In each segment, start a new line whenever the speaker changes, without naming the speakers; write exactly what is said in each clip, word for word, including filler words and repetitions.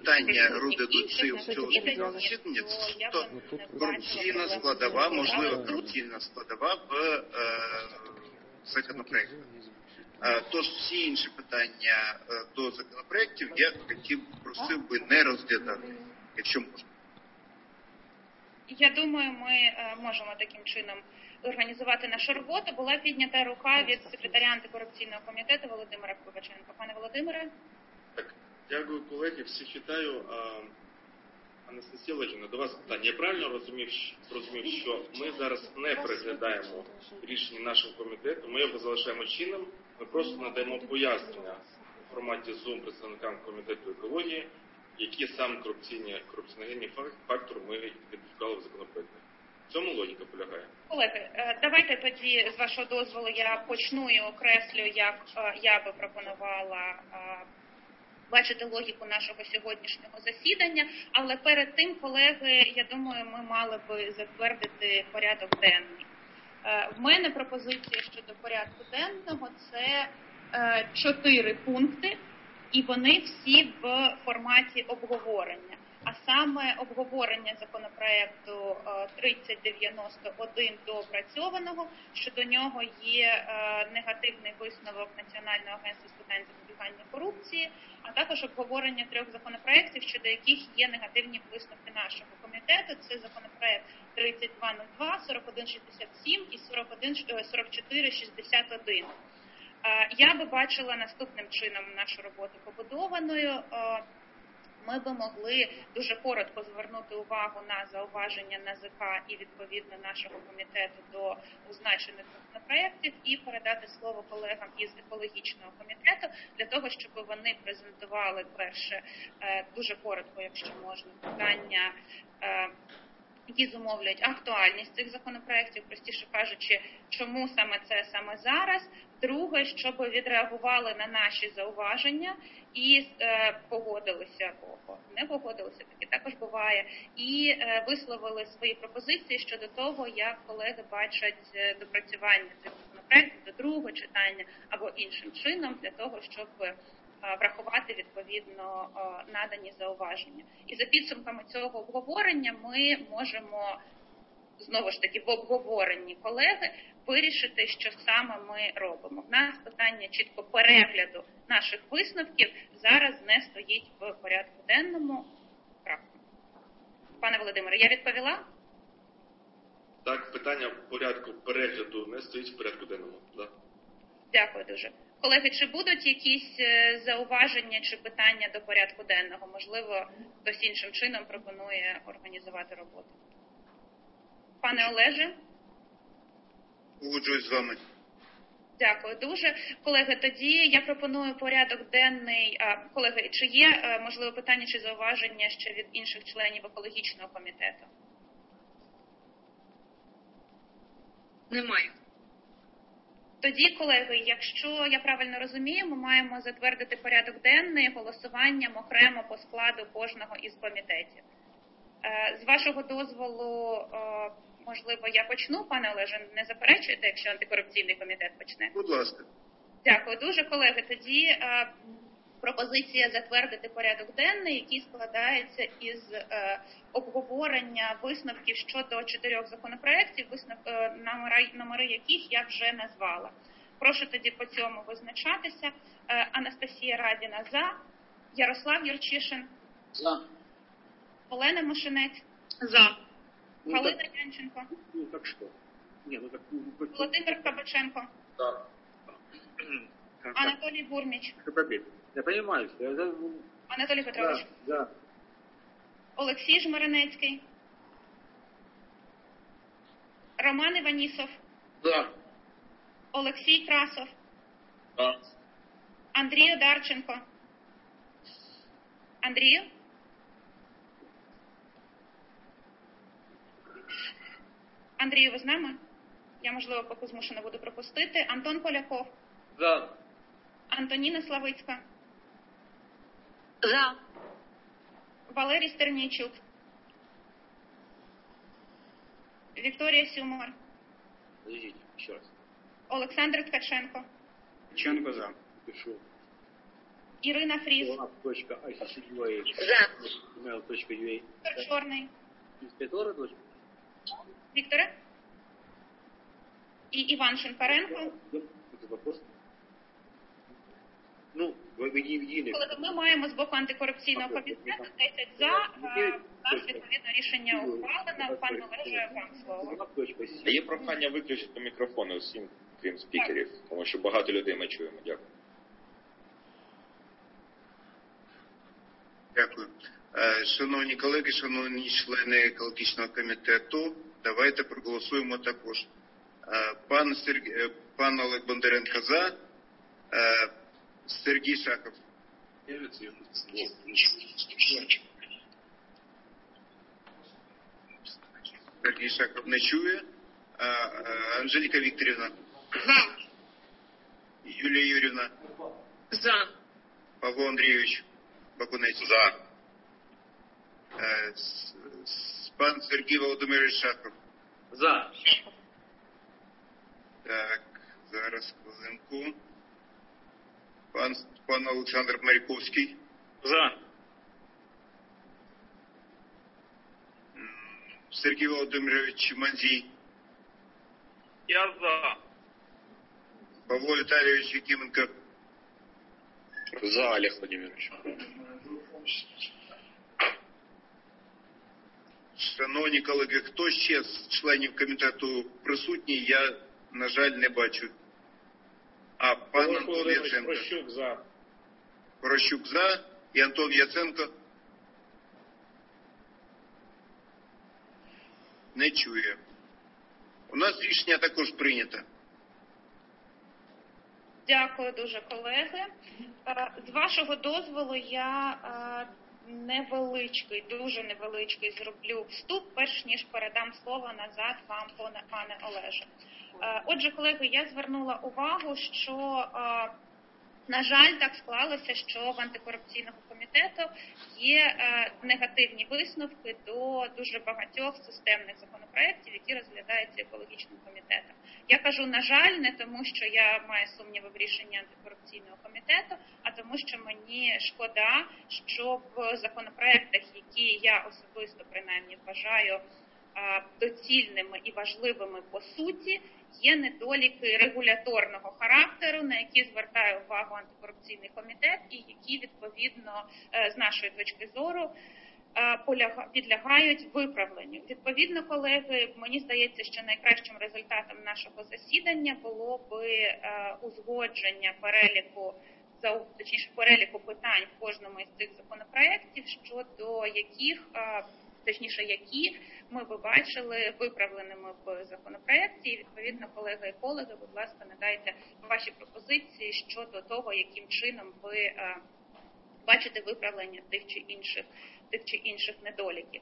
питання редакції вчорашнього засідання, це суто корупційна складова, можливо, корупційна складова в е, законопроекті. Тож всі інші питання до законопроєктів я хотів, просив би не розглядати, якщо можна.
Я думаю, ми можемо таким чином організувати нашу роботу. Була піднята рука від секретаря антикорупційного комітету Володимира Кабаченка. Пане Володимире.
Так, дякую, колеги. Всіх вітаю. Анастасія Олегівна, до вас питання. Я правильно розумів, розумів, що ми зараз не переглядаємо рішення нашого комітету, ми його залишаємо чинним, ми просто надаємо пояснення у форматі Zoom представникам комітету екології, які саме корупційні, корупціоногенні фактори ми ідентифікували в законопроекті. В цьому логіка полягає.
Колеги, давайте тоді, з вашого дозволу, я почну і окреслю, як я би пропонувала бачити логіку нашого сьогоднішнього засідання, але перед тим, колеги, я думаю, ми мали би затвердити порядок денний. В мене пропозиція щодо порядку денного – це чотири пункти, і вони всі в форматі обговорення. А саме обговорення законопроекту тридцять дев'яносто один доопрацьованого, що до нього є негативний висновок Національного агентства з питань запобігання корупції, а також обговорення трьох законопроєктів, щодо яких є негативні висновки нашого комітету. Це законопроект тридцять два нуль два, сорок один шістдесят сім і сорок чотири шістдесят один. Я би бачила наступним чином нашу роботу побудованою. Ми би могли дуже коротко звернути увагу на зауваження НАЗК і, відповідно, нашого комітету до означених законопроєктів і передати слово колегам із екологічного комітету для того, щоб вони презентували перше, дуже коротко, якщо можна, питання, які зумовлюють актуальність цих законопроєктів, простіше кажучи, чому саме це саме зараз. Друге, щоб відреагували на наші зауваження і е, погодилися, або не погодилися, таке також буває, і е, висловили свої пропозиції щодо того, як колеги бачать допрацювання цих законопроєктів до другого читання або іншим чином, для того, щоб е, врахувати відповідно е, надані зауваження. І за підсумками цього обговорення ми можемо, знову ж таки, в обговоренні колеги вирішити, що саме ми робимо. В нас питання чітко перегляду наших висновків зараз не стоїть в порядку денному. Крапка. Пане Володимире, я відповіла?
Так, питання порядку перегляду не стоїть в порядку денному. Да.
Дякую дуже. Колеги, чи будуть якісь зауваження чи питання до порядку денного? Можливо, хтось іншим чином пропонує організувати роботу. Пане Олеже?
Погоджуюсь з вами.
Дякую дуже. Колеги, тоді я пропоную порядок денний. А, колеги, чи є, можливо, питання чи зауваження ще від інших членів екологічного комітету?
Немає.
Тоді, колеги, якщо я правильно розумію, ми маємо затвердити порядок денний голосуванням окремо по складу кожного із комітетів. З вашого дозволу, можливо, я почну, пане Олеже, не заперечуєте, якщо антикорупційний комітет почне?
Будь ласка.
Дякую дуже, колеги. Тоді пропозиція затвердити порядок денний, який складається із обговорення висновків щодо чотирьох законопроєктів, виснов... номери, номери яких я вже назвала. Прошу тоді по цьому визначатися. Анастасія Радіна за, Ярослав Юрчишин.
За.
Олена Мошенець.
За.
Галина Янченко.
Ну, так что? Не, ну так...
Володимир Кабаченко.
Да.
Анатолій Бурміч.
Я понимаю, что я...
Анатолій Петрович.
Да, да.
Олексій Жмеренецький. Роман Іванісов.
Да.
Олексій Красов.
Да.
Андрій Одарченко. Андрію? Андрію, ви з нами? Я, можливо, поки змушена буду пропустити. Антон Поляков.
За.
Антоніна Славицька.
За.
Валерій Стернійчук. Вікторія Сюмар.
Подождите, еще раз.
Олександр Ткаченко.
Ткаченко за. Пишу.
Ірина Фріз.
За.
Віктор Чорний.
Інспектора дочка?
Вікторе? І Іван Шинкаренко.
Вопрос. Ну, ви виділи.
Колеги, ми маємо з боку антикорупційного комітету десять за. е, У нас відповідно рішення ухвалено. Пан Олеже, вам слово.
Є прохання виключити мікрофони усім, крім спікерів, тому що багато людей ми чуємо. Дякую.
Дякую. Е, Шановні колеги, шановні члени екологічного комітету, давайте проголосуємо також. Е, Пан, Серг... е, пан Олег Бондаренко за, е, Сергій Шахов. Сергій Шахов не чує. Е, е, Анжеліка Вікторівна.
За.
Юлія Юрівна.
За.
Павло Андрійович Бакунець. За. Е, с- с- Пан Сергій Володимирович Шахов.
За.
Так, зараз хвилинку. Пан, пан Олександр Маріковський.
За.
М, Сергій Володимирович Манзій.
Я за.
Павло Віталійович Якименко.
За, Олег Владимирович.
Шановні колеги, хто ще з членів комітету присутній, я, на жаль, не бачу. А, пан Антон Яценко.
Прощук за.
Порощук за. І Антон Яценко. Не чує. У нас рішення також прийнято.
Дякую дуже, колеги. Е, З вашого дозволу я е, невеличкий, дуже невеличкий зроблю вступ, перш ніж передам слово назад вам, пане, пане Олеже. Е, Отже, колеги, я звернула увагу, що, е, на жаль, так склалося, що в антикорупційного комітету є е, негативні висновки до дуже багатьох системних законопроєктів, які розглядаються екологічним комітетом. Я кажу, на жаль, не тому, що я маю сумніви в рішенні антикорупційного комітету, а тому, що мені шкода, що в законопроєктах, які я особисто принаймні вважаю а, доцільними і важливими по суті, є недоліки регуляторного характеру, на які звертає увагу антикорупційний комітет і які, відповідно, з нашої точки зору, підлягають виправленню. Відповідно, колеги, мені здається, що найкращим результатом нашого засідання було би узгодження переліку, точніше, переліку питань в кожному із цих законопроєктів, щодо яких, точніше, які ми би бачили виправленими в законопроєкті. І, відповідно, колеги-екологи, будь ласка, надайте ваші пропозиції щодо того, яким чином ви бачите виправлення тих чи інших, тих чи інших недоліків.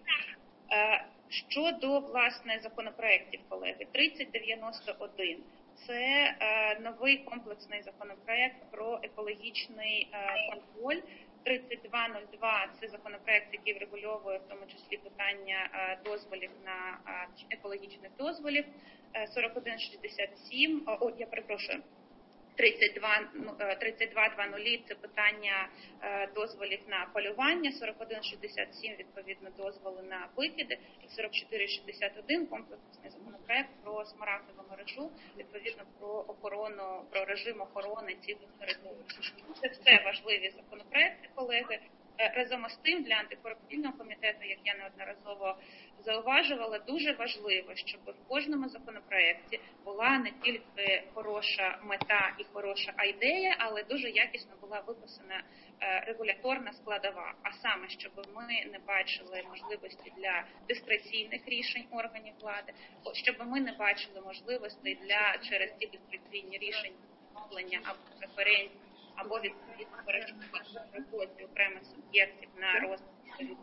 Щодо, власне, законопроєктів, колеги, тридцять дев'яносто один. Це е, новий комплексний законопроєкт про екологічний е, контроль. тридцять два нуль два – це законопроєкт, який врегульовує в тому числі питання е, дозволів на е, екологічних дозволів. Е, сорок один шістдесят сім, о, о, я перепрошую, тридцять два двадцять – це питання е, дозволів на полювання, сорок один шістдесят сім відповідно дозволи на викиди, і сорок чотири шістдесят один комплексний законопроект про смарагдову мережу, відповідно про охорону, про режим охорони цілих територій. Це все важливі законопроекти, колеги. Разом із тим, для антикорупційного комітету, як я неодноразово зауважувала, дуже важливо, щоб в кожному законопроєкті була не тільки хороша мета і хороша ідея, але дуже якісно була виписана регуляторна складова. А саме, щоб ми не бачили можливості для дискреційних рішень органів влади, щоб ми не бачили можливостей для через ті дискреційні рішення встановлення або преференцій, або відповідно перешкодження роботі окремих суб'єктів на розвиток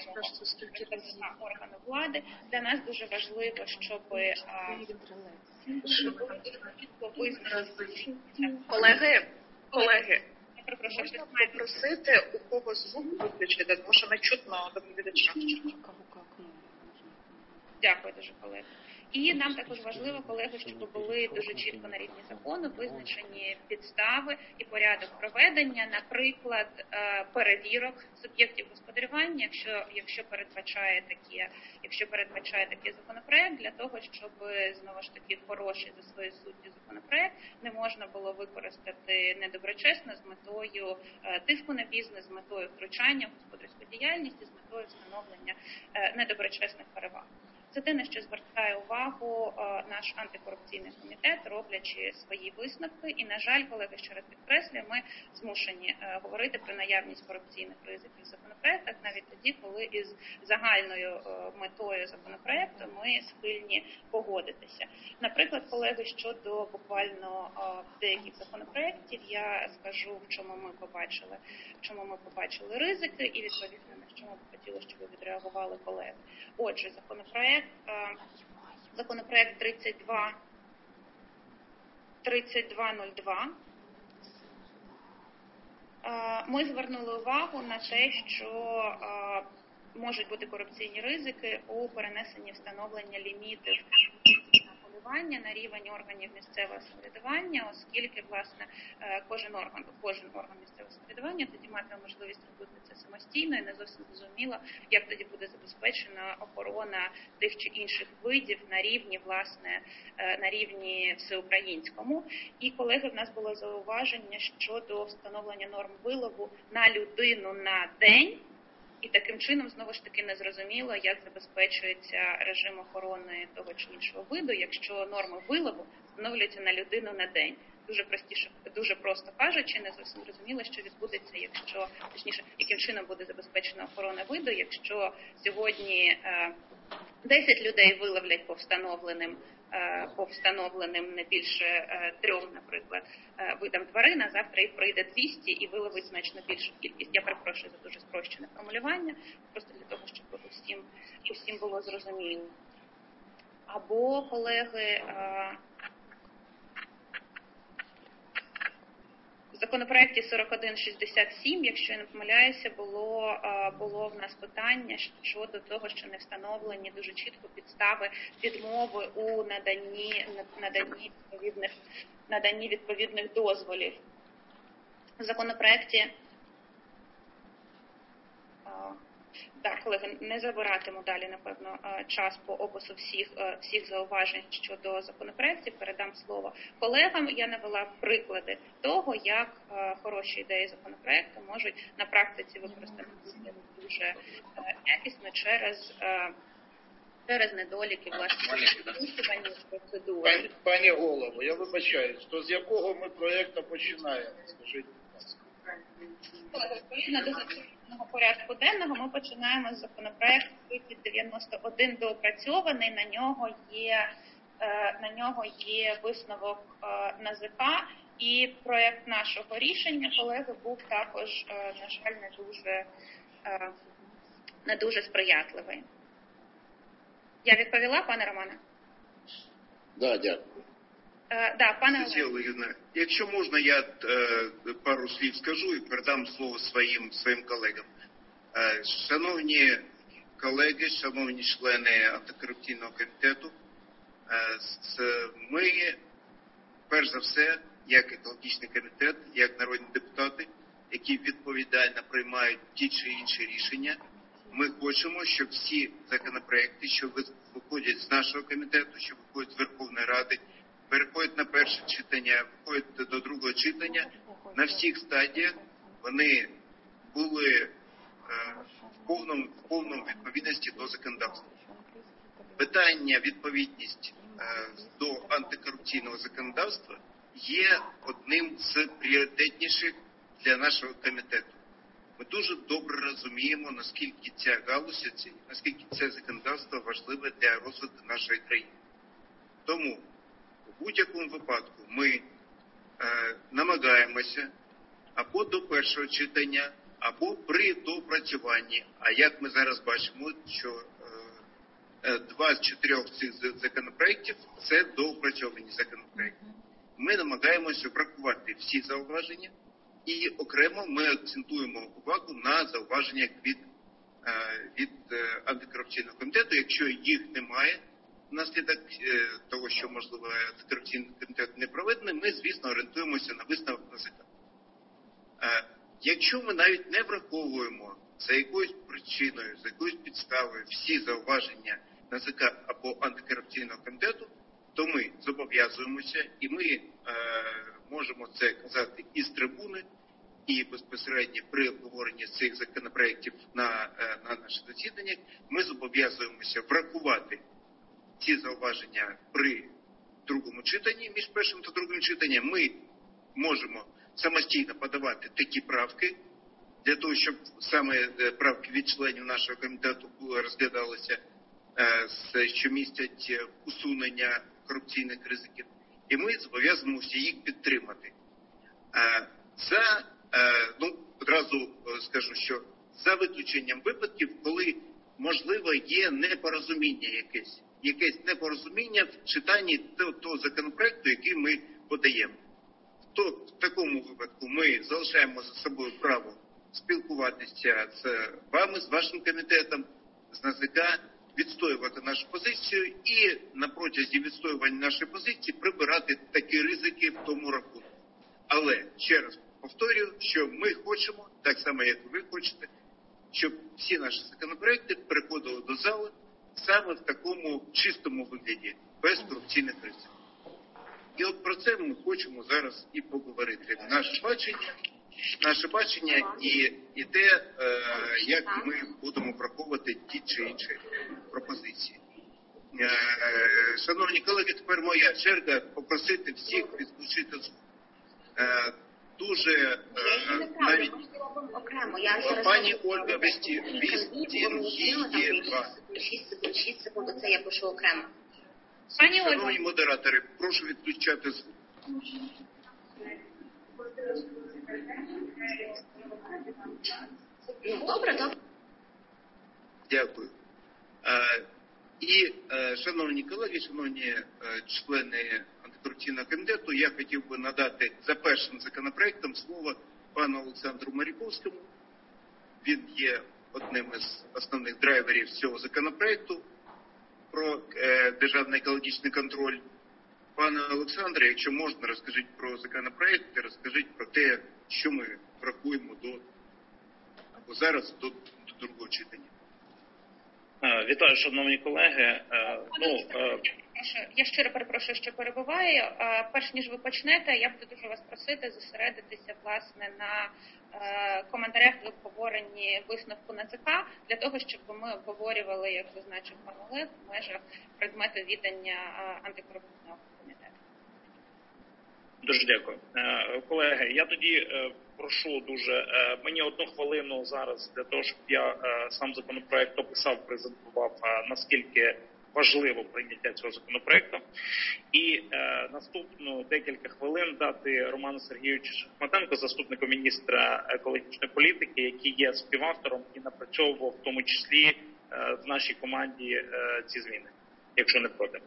органу влади. Для нас дуже важливо, щоб
колеги, колеги,
я перепрошую,
можна попросити у кого звук виключити, тому що не чутно доповідача.
Дякую дуже, колеги. І нам також важливо, колеги, щоб були дуже чітко на рівні закону визначені підстави і порядок проведення, наприклад, перевірок суб'єктів господарювання, якщо якщо передбачає такі, якщо передбачає такий законопроект, для того, щоб знову ж таки хороший за своєю суттю законопроект не можна було використати недоброчесно з метою тиску на бізнес, з метою втручання в господарську діяльність і з метою встановлення недоброчесних переваг. Це те, на що звертає увагу наш антикорупційний комітет, роблячи свої висновки. І, на жаль, колеги, ще раз підкреслюю, ми змушені говорити про наявність корупційних ризиків в законопроектах, навіть тоді, коли із загальною метою законопроекту ми схильні погодитися. Наприклад, колеги, щодо буквально деяких законопроєктів, я скажу, в чому ми побачили, в чому ми побачили ризики, і відповідно на що ми б хотіли, щоб ви відреагували колеги. Отже, законопроект Законопроект тридцять два нуль два. Ми звернули увагу на те, що можуть бути корупційні ризики у перенесенні встановлення лімітів на полювання на рівень органів місцевого самоврядування, оскільки, власне, кожен орган, кожен орган місцевого самоврядування тоді матиме можливість робити це самостійно і не зовсім зрозуміло, як тоді буде забезпечена охорона тих чи інших видів на рівні, власне, на рівні всеукраїнському. І, колеги, в нас було зауваження щодо встановлення норм вилову на людину на день. І таким чином, знову ж таки, незрозуміло, як забезпечується режим охорони того чи іншого виду, якщо норми вилову встановлюються на людину на день. Дуже простіше, дуже просто кажучи, не зовсім зрозуміло, що відбудеться, якщо, точніше, яким чином буде забезпечена охорона виду, якщо сьогодні десять людей виловлять по встановленим по встановленим не більше трьом, наприклад, видам тварин, а завтра їх прийде двісті і виловить значно більшу кількість. Я перепрошую за дуже спрощене формулювання, просто для того, щоб усім, усім було зрозуміло. Або, колеги, в законопроекті сорок один шістдесят сім, якщо я не помиляюся, було, було в нас питання щодо того, що не встановлені дуже чітко підстави відмови у наданні, наданні, відповідних, наданні відповідних дозволів. В законопроекті, так, колеги, не забиратиму далі, напевно, час по опису всіх, всіх зауважень щодо законопроектів. Передам слово колегам. Я навела приклади того, як хороші ідеї законопроекту можуть на практиці використатися дуже якісно через, через недоліки власне процедури.
Пані, пані голово, я вибачаюсь, то з якого ми проєкту починаємо? Скажіть, будь ласка.
Відповідно до законодавчого порядку денного ми починаємо з законопроекту тридцять дев'яносто один доопрацьований. На нього є на нього є висновок НАЗК, і проєкт нашого рішення, колеги, був також, на жаль, не дуже не дуже сприятливий. Я відповіла, пане Романе?
Да, дякую.
Uh, да, пане
Олегівна, якщо можна, я е, пару слів скажу і передам слово своїм, своїм колегам. Е, шановні колеги, шановні члени антикорупційного комітету, е, з, ми, перш за все, як екологічний комітет, як народні депутати, які відповідально приймають ті чи інші рішення, ми хочемо, щоб всі законопроекти, що виходять з нашого комітету, що виходять з Верховної Ради, переходять на перше читання, виходять до другого читання, на всіх стадіях вони були е, в повному, в повному відповідності до законодавства. Питання відповідність е, до антикорупційного законодавства є одним з пріоритетніших для нашого комітету. Ми дуже добре розуміємо, наскільки ця галузь, наскільки це законодавство важливе для розвитку нашої країни. Тому в будь-якому випадку ми е, намагаємося або до першого читання, або при доопрацюванні. А як ми зараз бачимо, що е, два з чотирьох цих законопроєктів – це доопрацьовані законопроєкти. Ми намагаємося врахувати всі зауваження, і окремо ми акцентуємо увагу на зауваженнях від, е, від е, антикорупційного комітету. Якщо їх немає, внаслідок того, що, можливо, антикорупційний комітет не проведений, ми, звісно, орієнтуємося на висновок НАЗК. Якщо ми навіть не враховуємо за якоюсь причиною, за якоюсь підставою всі зауваження НАЗК або антикорупційного комітету, то ми зобов'язуємося, і ми е, можемо це казати із трибуни, і безпосередньо при обговоренні цих законопроєктів на, е, на наших засіданнях, ми зобов'язуємося врахувати ці зауваження при другому читанні, між першим та другим читанням. Ми можемо самостійно подавати такі правки, для того, щоб саме правки від членів нашого комітету розглядалися, що містять усунення корупційних ризиків. І ми зобов'язуємося їх підтримати. За, ну, одразу скажу, що за виключенням випадків, коли, можливо, є непорозуміння якесь, якесь непорозуміння в читанні того, того законопроекту, який ми подаємо. То в такому випадку ми залишаємо за собою право спілкуватися з вами, з вашим комітетом, з НАЗК, відстоювати нашу позицію і на протязі відстоювання нашої позиції прибирати такі ризики в тому рахунку. Але, ще раз повторюю, що ми хочемо, так само як і ви хочете, щоб всі наші законопроекти переходили до зали саме в такому чистому вигляді, без корупційних ризиків. І от про це ми хочемо зараз і поговорити. Наше бачення, наше бачення і, і те, е, як ми будемо враховувати ті чи інші пропозиції. Е, шановні колеги, тепер моя черга попросити всіх відключити звук. Е, дуже е, навіть пані Ольга Вестін, Вістін, є два.
шість секунд, це я пишу окремо.
Пані Ольга.
Шановні модератори, прошу відключати звук.
Добре, добре.
Дякую. Е, і, е, шановні колеги, шановні е, члени антикорупційного комітету, я хотів би надати за першим законопроектом слово пану Олександру Маріковському. Він є одним із основних драйверів цього законопроекту про е, державний екологічний контроль. Пане Олександре, якщо можна, розкажіть про законопроект, розкажіть про те, що ми врахуємо до або зараз до, до другого читання.
Вітаю, шановні колеги. Ну,
я щиро перепрошую, що перебуваю. Перш ніж ви почнете, я буду дуже вас просити зосередитися, власне, на коментарях в обговоренні висновку НАЗК, для того, щоб ми обговорювали, як зазначив пан Олег, в межах предмету відання антикорупційного комітету.
Дуже дякую. Колеги, я тоді прошу дуже, мені одну хвилину зараз для того, щоб я сам законопроект описав, презентував, наскільки важливо прийняття цього законопроекту. І е, наступну декілька хвилин дати Роману Сергійовичу Шахматенку, заступнику міністра екологічної політики, який є співавтором і напрацьовував в тому числі е, в нашій команді е, ці зміни, якщо не проти.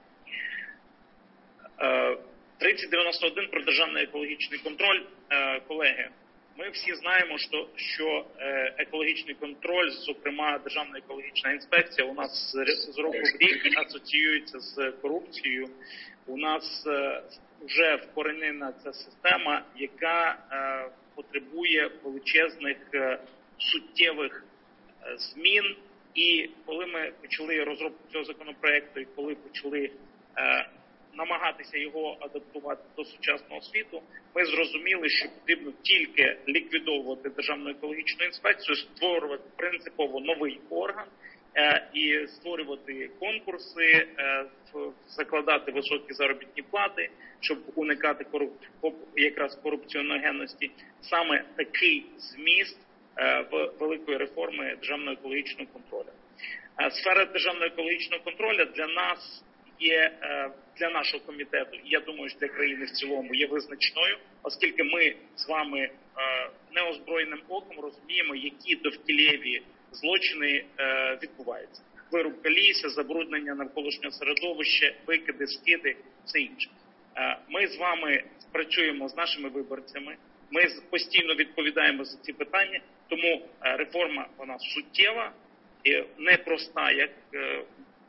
Е, тридцять дев'яносто один про державний екологічний контроль. Е, колеги, ми всі знаємо, що, що е, екологічний контроль, зокрема Державна екологічна інспекція, у нас з, з року в рік асоціюється з корупцією. У нас е, вже вкоренена ця система, яка е, потребує величезних е, суттєвих е, змін. І коли ми почали розробку цього законопроекту, і коли почали е, намагатися його адаптувати до сучасного світу, ми зрозуміли, що потрібно тільки ліквідовувати Державну екологічну інспекцію, створювати принципово новий орган е, і створювати конкурси, е, закладати високі заробітні плати, щоб уникати коруп... якраз корупціоногенності. Саме такий зміст е, в великої реформи Державного екологічного контролю. Е, сфера Державного екологічного контролю для нас є, для нашого комітету, і я думаю, що для країни в цілому є визначною, оскільки ми з вами неозброєним оком розуміємо, які довкіллєві злочини відбуваються. Вирубка лісу, забруднення навколишнього середовища, викиди, скиди, все інше. Ми з вами працюємо з нашими виборцями, ми постійно відповідаємо за ці питання, тому реформа, вона суттєва і непроста, як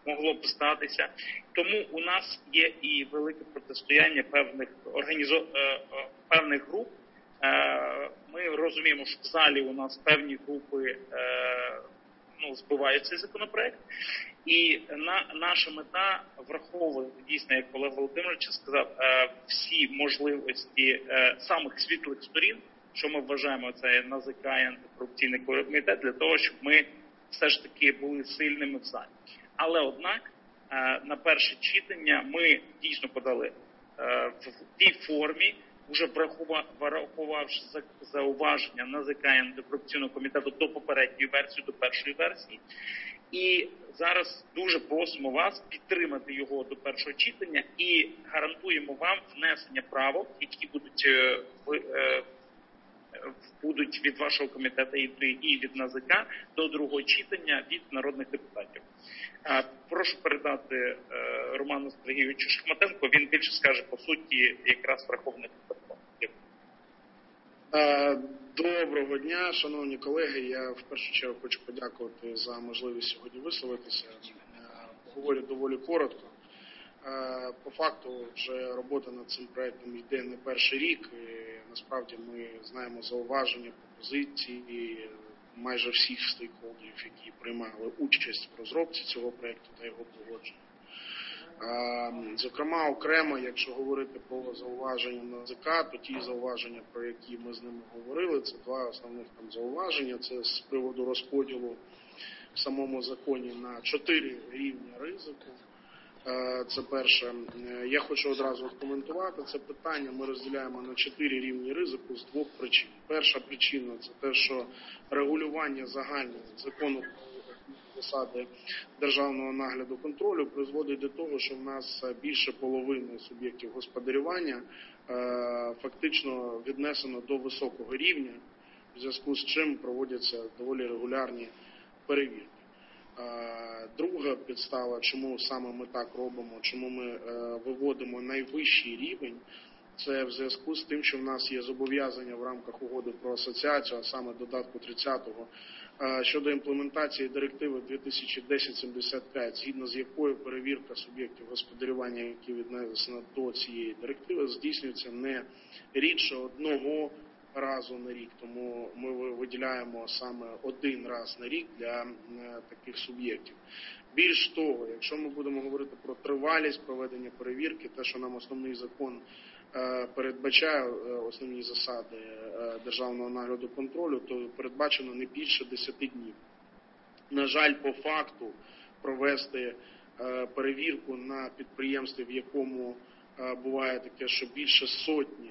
могло б статися. Тому у нас є і велике протистояння певних організо... певних груп. Ми розуміємо, що в залі у нас певні групи ну, збивають цей законопроект. І на, наша мета враховувати дійсно, як Олег Володимирович сказав, всі можливості самих світлих сторін, що ми вважаємо, це НАЗК і антикорупційний комітет, для того, щоб ми все ж таки були сильними в залі. Але однак на перше читання ми дійсно подали в тій формі, вже врахувавши зауваження НАЗК і антикорупційного комітету до попередньої версії, до першої версії. І зараз дуже просимо вас підтримати його до першого читання і гарантуємо вам внесення правок, які будуть, будуть від вашого комітету і від НАЗК до другого читання від народних депутатів. Прошу передати Роману Сергійовичу Шахматенко, він більше скаже по суті якраз врахованих питань.
Доброго дня, шановні колеги. Я в першу чергу хочу подякувати за можливість сьогодні висловитися. Поговорю доволі коротко. По факту вже робота над цим проектом йде не перший рік. І насправді ми знаємо зауваження, пропозиції майже всіх стейкхолдерів, які приймали участь в розробці цього проекту та його погодженні. Зокрема, окремо, якщо говорити про зауваження НАЗК, то ті зауваження, про які ми з ними говорили, це два основних там зауваження. Це з приводу розподілу в самому законі на чотири рівні ризику. Це перше. Я хочу одразу коментувати це питання. Ми розділяємо на чотири рівні ризику з двох причин. Перша причина – це те, що регулювання загального закону засади державного нагляду контролю призводить до того, що в нас більше половини суб'єктів господарювання фактично віднесено до високого рівня, в зв'язку з чим проводяться доволі регулярні перевірки. Друга підстава, чому саме ми так робимо, чому ми виводимо найвищий рівень, це в зв'язку з тим, що в нас є зобов'язання в рамках угоди про асоціацію, а саме додатку тридцятого, щодо імплементації директиви дві тисячі десять сімдесят п'ять, згідно з якою перевірка суб'єктів господарювання, які віднесені до цієї директиви, здійснюється не рідше одного разу на рік. Тому ми виділяємо саме один раз на рік для таких суб'єктів. Більш того, якщо ми будемо говорити про тривалість проведення перевірки, те, що нам основний закон передбачає, основні засади державного нагляду контролю, то передбачено не більше десяти днів. На жаль, по факту провести перевірку на підприємстві, в якому буває таке, що більше сотні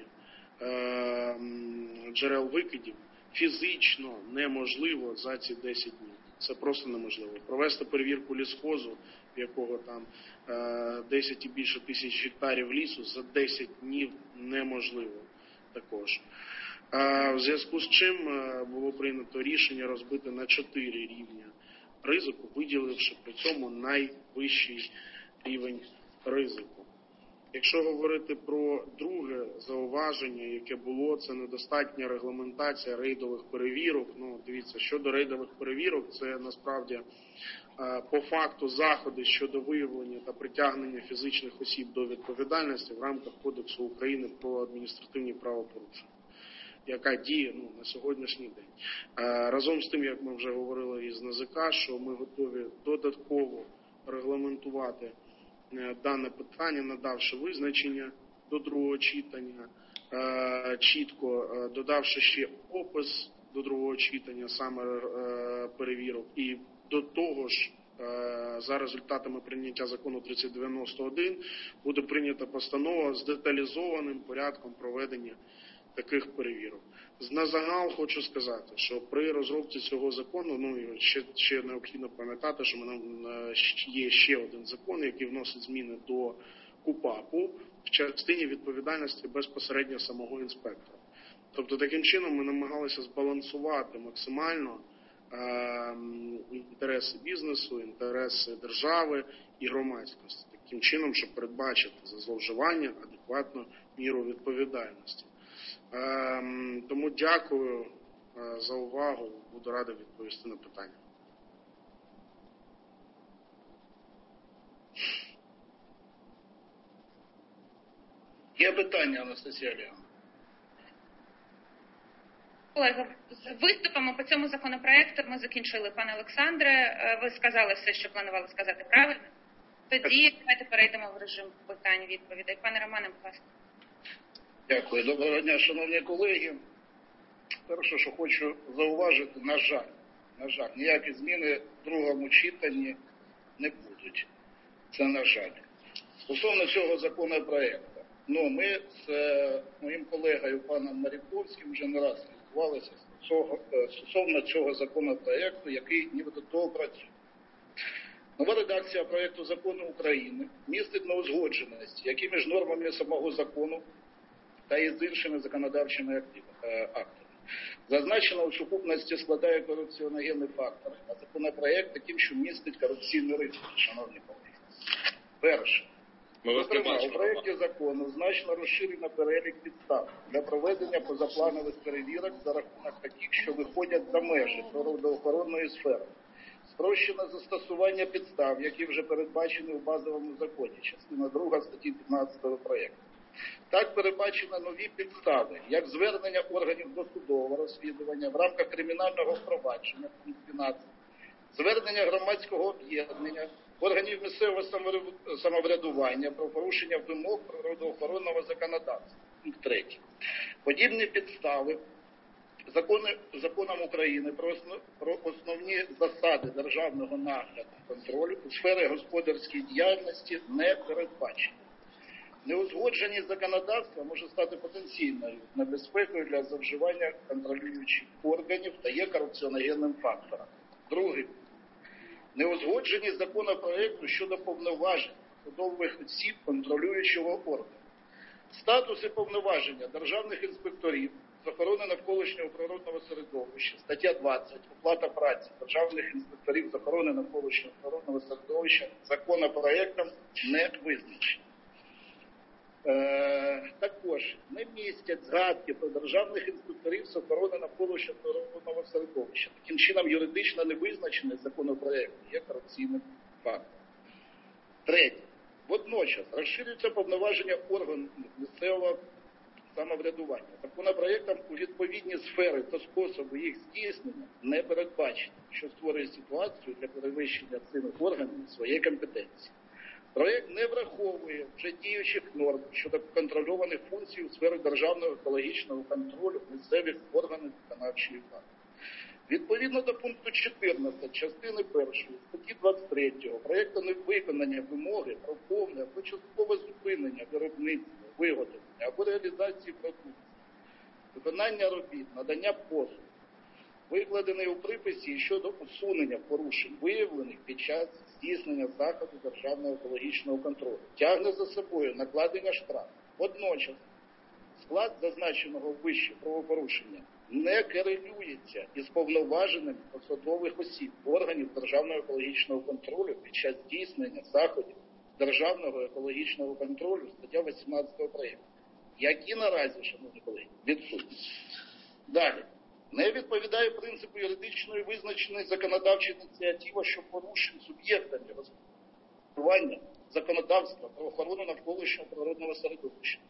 джерел викидів, фізично неможливо за ці десять днів. Це просто неможливо. Провести перевірку лісхозу, в якого там десять і більше тисяч гектарів лісу, за десять днів неможливо також. В зв'язку з чим було прийнято рішення розбити на чотири рівня ризику, виділивши при цьому найвищий рівень ризику. Якщо говорити про друге зауваження, яке було, це недостатня регламентація рейдових перевірок. Ну, дивіться, щодо рейдових перевірок, це насправді по факту заходи щодо виявлення та притягнення фізичних осіб до відповідальності в рамках Кодексу України про адміністративні правопорушення, яка діє ну, на сьогоднішній день. Разом з тим, як ми вже говорили із НАЗК, що ми готові додатково регламентувати дане питання, надавши визначення до другого читання, чітко додавши ще опис до другого читання саме перевірок. І до того ж, за результатами прийняття закону тридцять дев'яносто один буде прийнята постанова з деталізованим порядком проведення таких перевірок. На загал хочу сказати, що при розробці цього закону, ну ще, ще необхідно пам'ятати, що ми, є ще один закон, який вносить зміни до КУпАПу в частині відповідальності безпосередньо самого інспектора. Тобто таким чином ми намагалися збалансувати максимально е, інтереси бізнесу, інтереси держави і громадськості. Таким чином, щоб передбачити за зловживання адекватну міру відповідальності. Тому дякую за увагу, буду радий відповісти на питання.
Є питання, Анастасія Олегівна?
Колеги, з виступами по цьому законопроекту ми закінчили. Пане Олександре, ви сказали все, що планували сказати, правильно? Тоді давайте перейдемо в режим питань-відповідей. Пане Романе, будь ласка.
Дякую. Доброго дня, шановні колеги. Перше, що хочу зауважити, на жаль, на жаль, ніякі зміни в другому читанні не будуть. Це на жаль. Стосовно цього законопроекту, ну, ми з е, моїм колегою паном Маріковським вже не раз спілкувалися стосовно цього законопроекту, який нібито доопрацює. Нова редакція проєкту закону України містить неузгодженості, які між нормами самого закону та і з іншими законодавчими актами. Зазначено у сукупності складає корупціоногенні фактори, а законопроект таким, що містить корупційний ризик, шановні колеги. Перше. Зокрема, у проєкті закону значно розширено перелік підстав для проведення позапланових перевірок за рахунок таких, що виходять за межі природоохоронної сфери. Спрощено застосування підстав, які вже передбачені у базовому законі, частина друга статті п'ятнадцятого проєкту. Так передбачено нові підстави, як звернення органів досудового розслідування в рамках кримінального впровадження, пункт дванадцять, звернення громадського об'єднання, органів місцевого самоврядування про порушення вимог природоохоронного законодавства, пункт третій. Подібні підстави закони, законом України про, основ, про основні засади державного нагляду і контролю у сфері господарської діяльності не передбачені. Неузгодженість законодавства може стати потенційною небезпекою для зловживання контролюючих органів та є корупціоногенним фактором. Другий. Неузгодженість законопроекту щодо повноважень судових осіб контролюючого органу. Статус і повноваження державних інспекторів з охорони навколишнього природного середовища, стаття двадцять, оплата праці державних інспекторів з охорони навколишнього природного середовища законопроектом не визначено. Е, також не містять згадки про державних інспекторів з охорони навколишнього природного середовища. Таким чином, юридично невизначений законопроект є корупційним фактом. Третє. Водночас розширюються повноваження органів місцевого самоврядування. Законопроектом у відповідні сфери та способи їх здійснення не передбачені, що створює ситуацію для перевищення цими органами своєї компетенції. Проєкт не враховує вже діючих норм щодо контрольованих функцій у сфері державного екологічного контролю місцевих органів виконавчої влади. Відповідно до пункту чотирнадцять частини першої статті двадцять три проєкту невиконання вимоги про повне або часткове зупинення виробництва, виготовлення або реалізації продукції, виконання робіт, надання послуг, викладений у приписі щодо усунення порушень, виявлених під час здійснення заходу державного екологічного контролю, тягне за собою накладення штрафу. Водночас, склад зазначеного вище правопорушення не корелюється із повноваженими посадових осіб органів державного екологічного контролю під час здійснення заходів державного екологічного контролю, стаття вісімнадцятого проєкту, які наразі, шановні колеги, відсутні. Далі. Не відповідає принципу юридичної визначеної законодавчої ініціативи, що порушень суб'єктами розпорядження законодавства про охорону навколишнього природного середовища.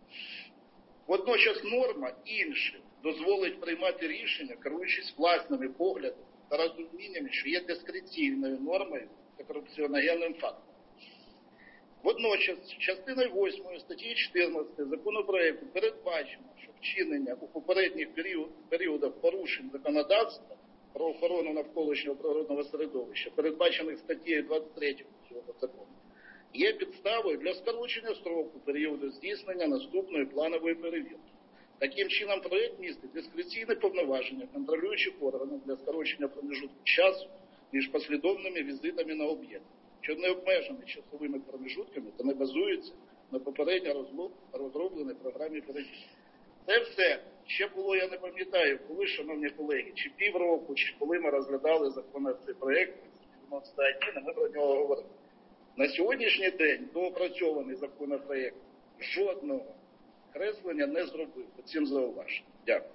Водночас норма інше дозволить приймати рішення, керуючись власними поглядами та розуміннями, що є дискреційною нормою та корупціоногенним фактом. Водночас, частиною восьмої статті чотирнадцять законопроекту передбачено, що вчинення у попередніх період, періодах порушень законодавства про охорону навколишнього природного середовища, передбачених статтею двадцять три цього закону, є підставою для скорочення строку періоду здійснення наступної планової перевірки. Таким чином, проєкт містить дискреційне повноваження контролюючих органів для скорочення проміжутку часу між послідовними візитами на об'єкт, що не обмежений часовими проміжутками та не базується на попередньо розробленій програмі перевірки. Це все ще було, я не пам'ятаю, коли, шановні колеги, чи півроку, чи коли ми розглядали закон цей проєкт, дев'яносто один, ми про нього говорили. На сьогоднішній день доопрацьований законопроєкт жодного креслення не зробив. По цим зауваженням. Дякую.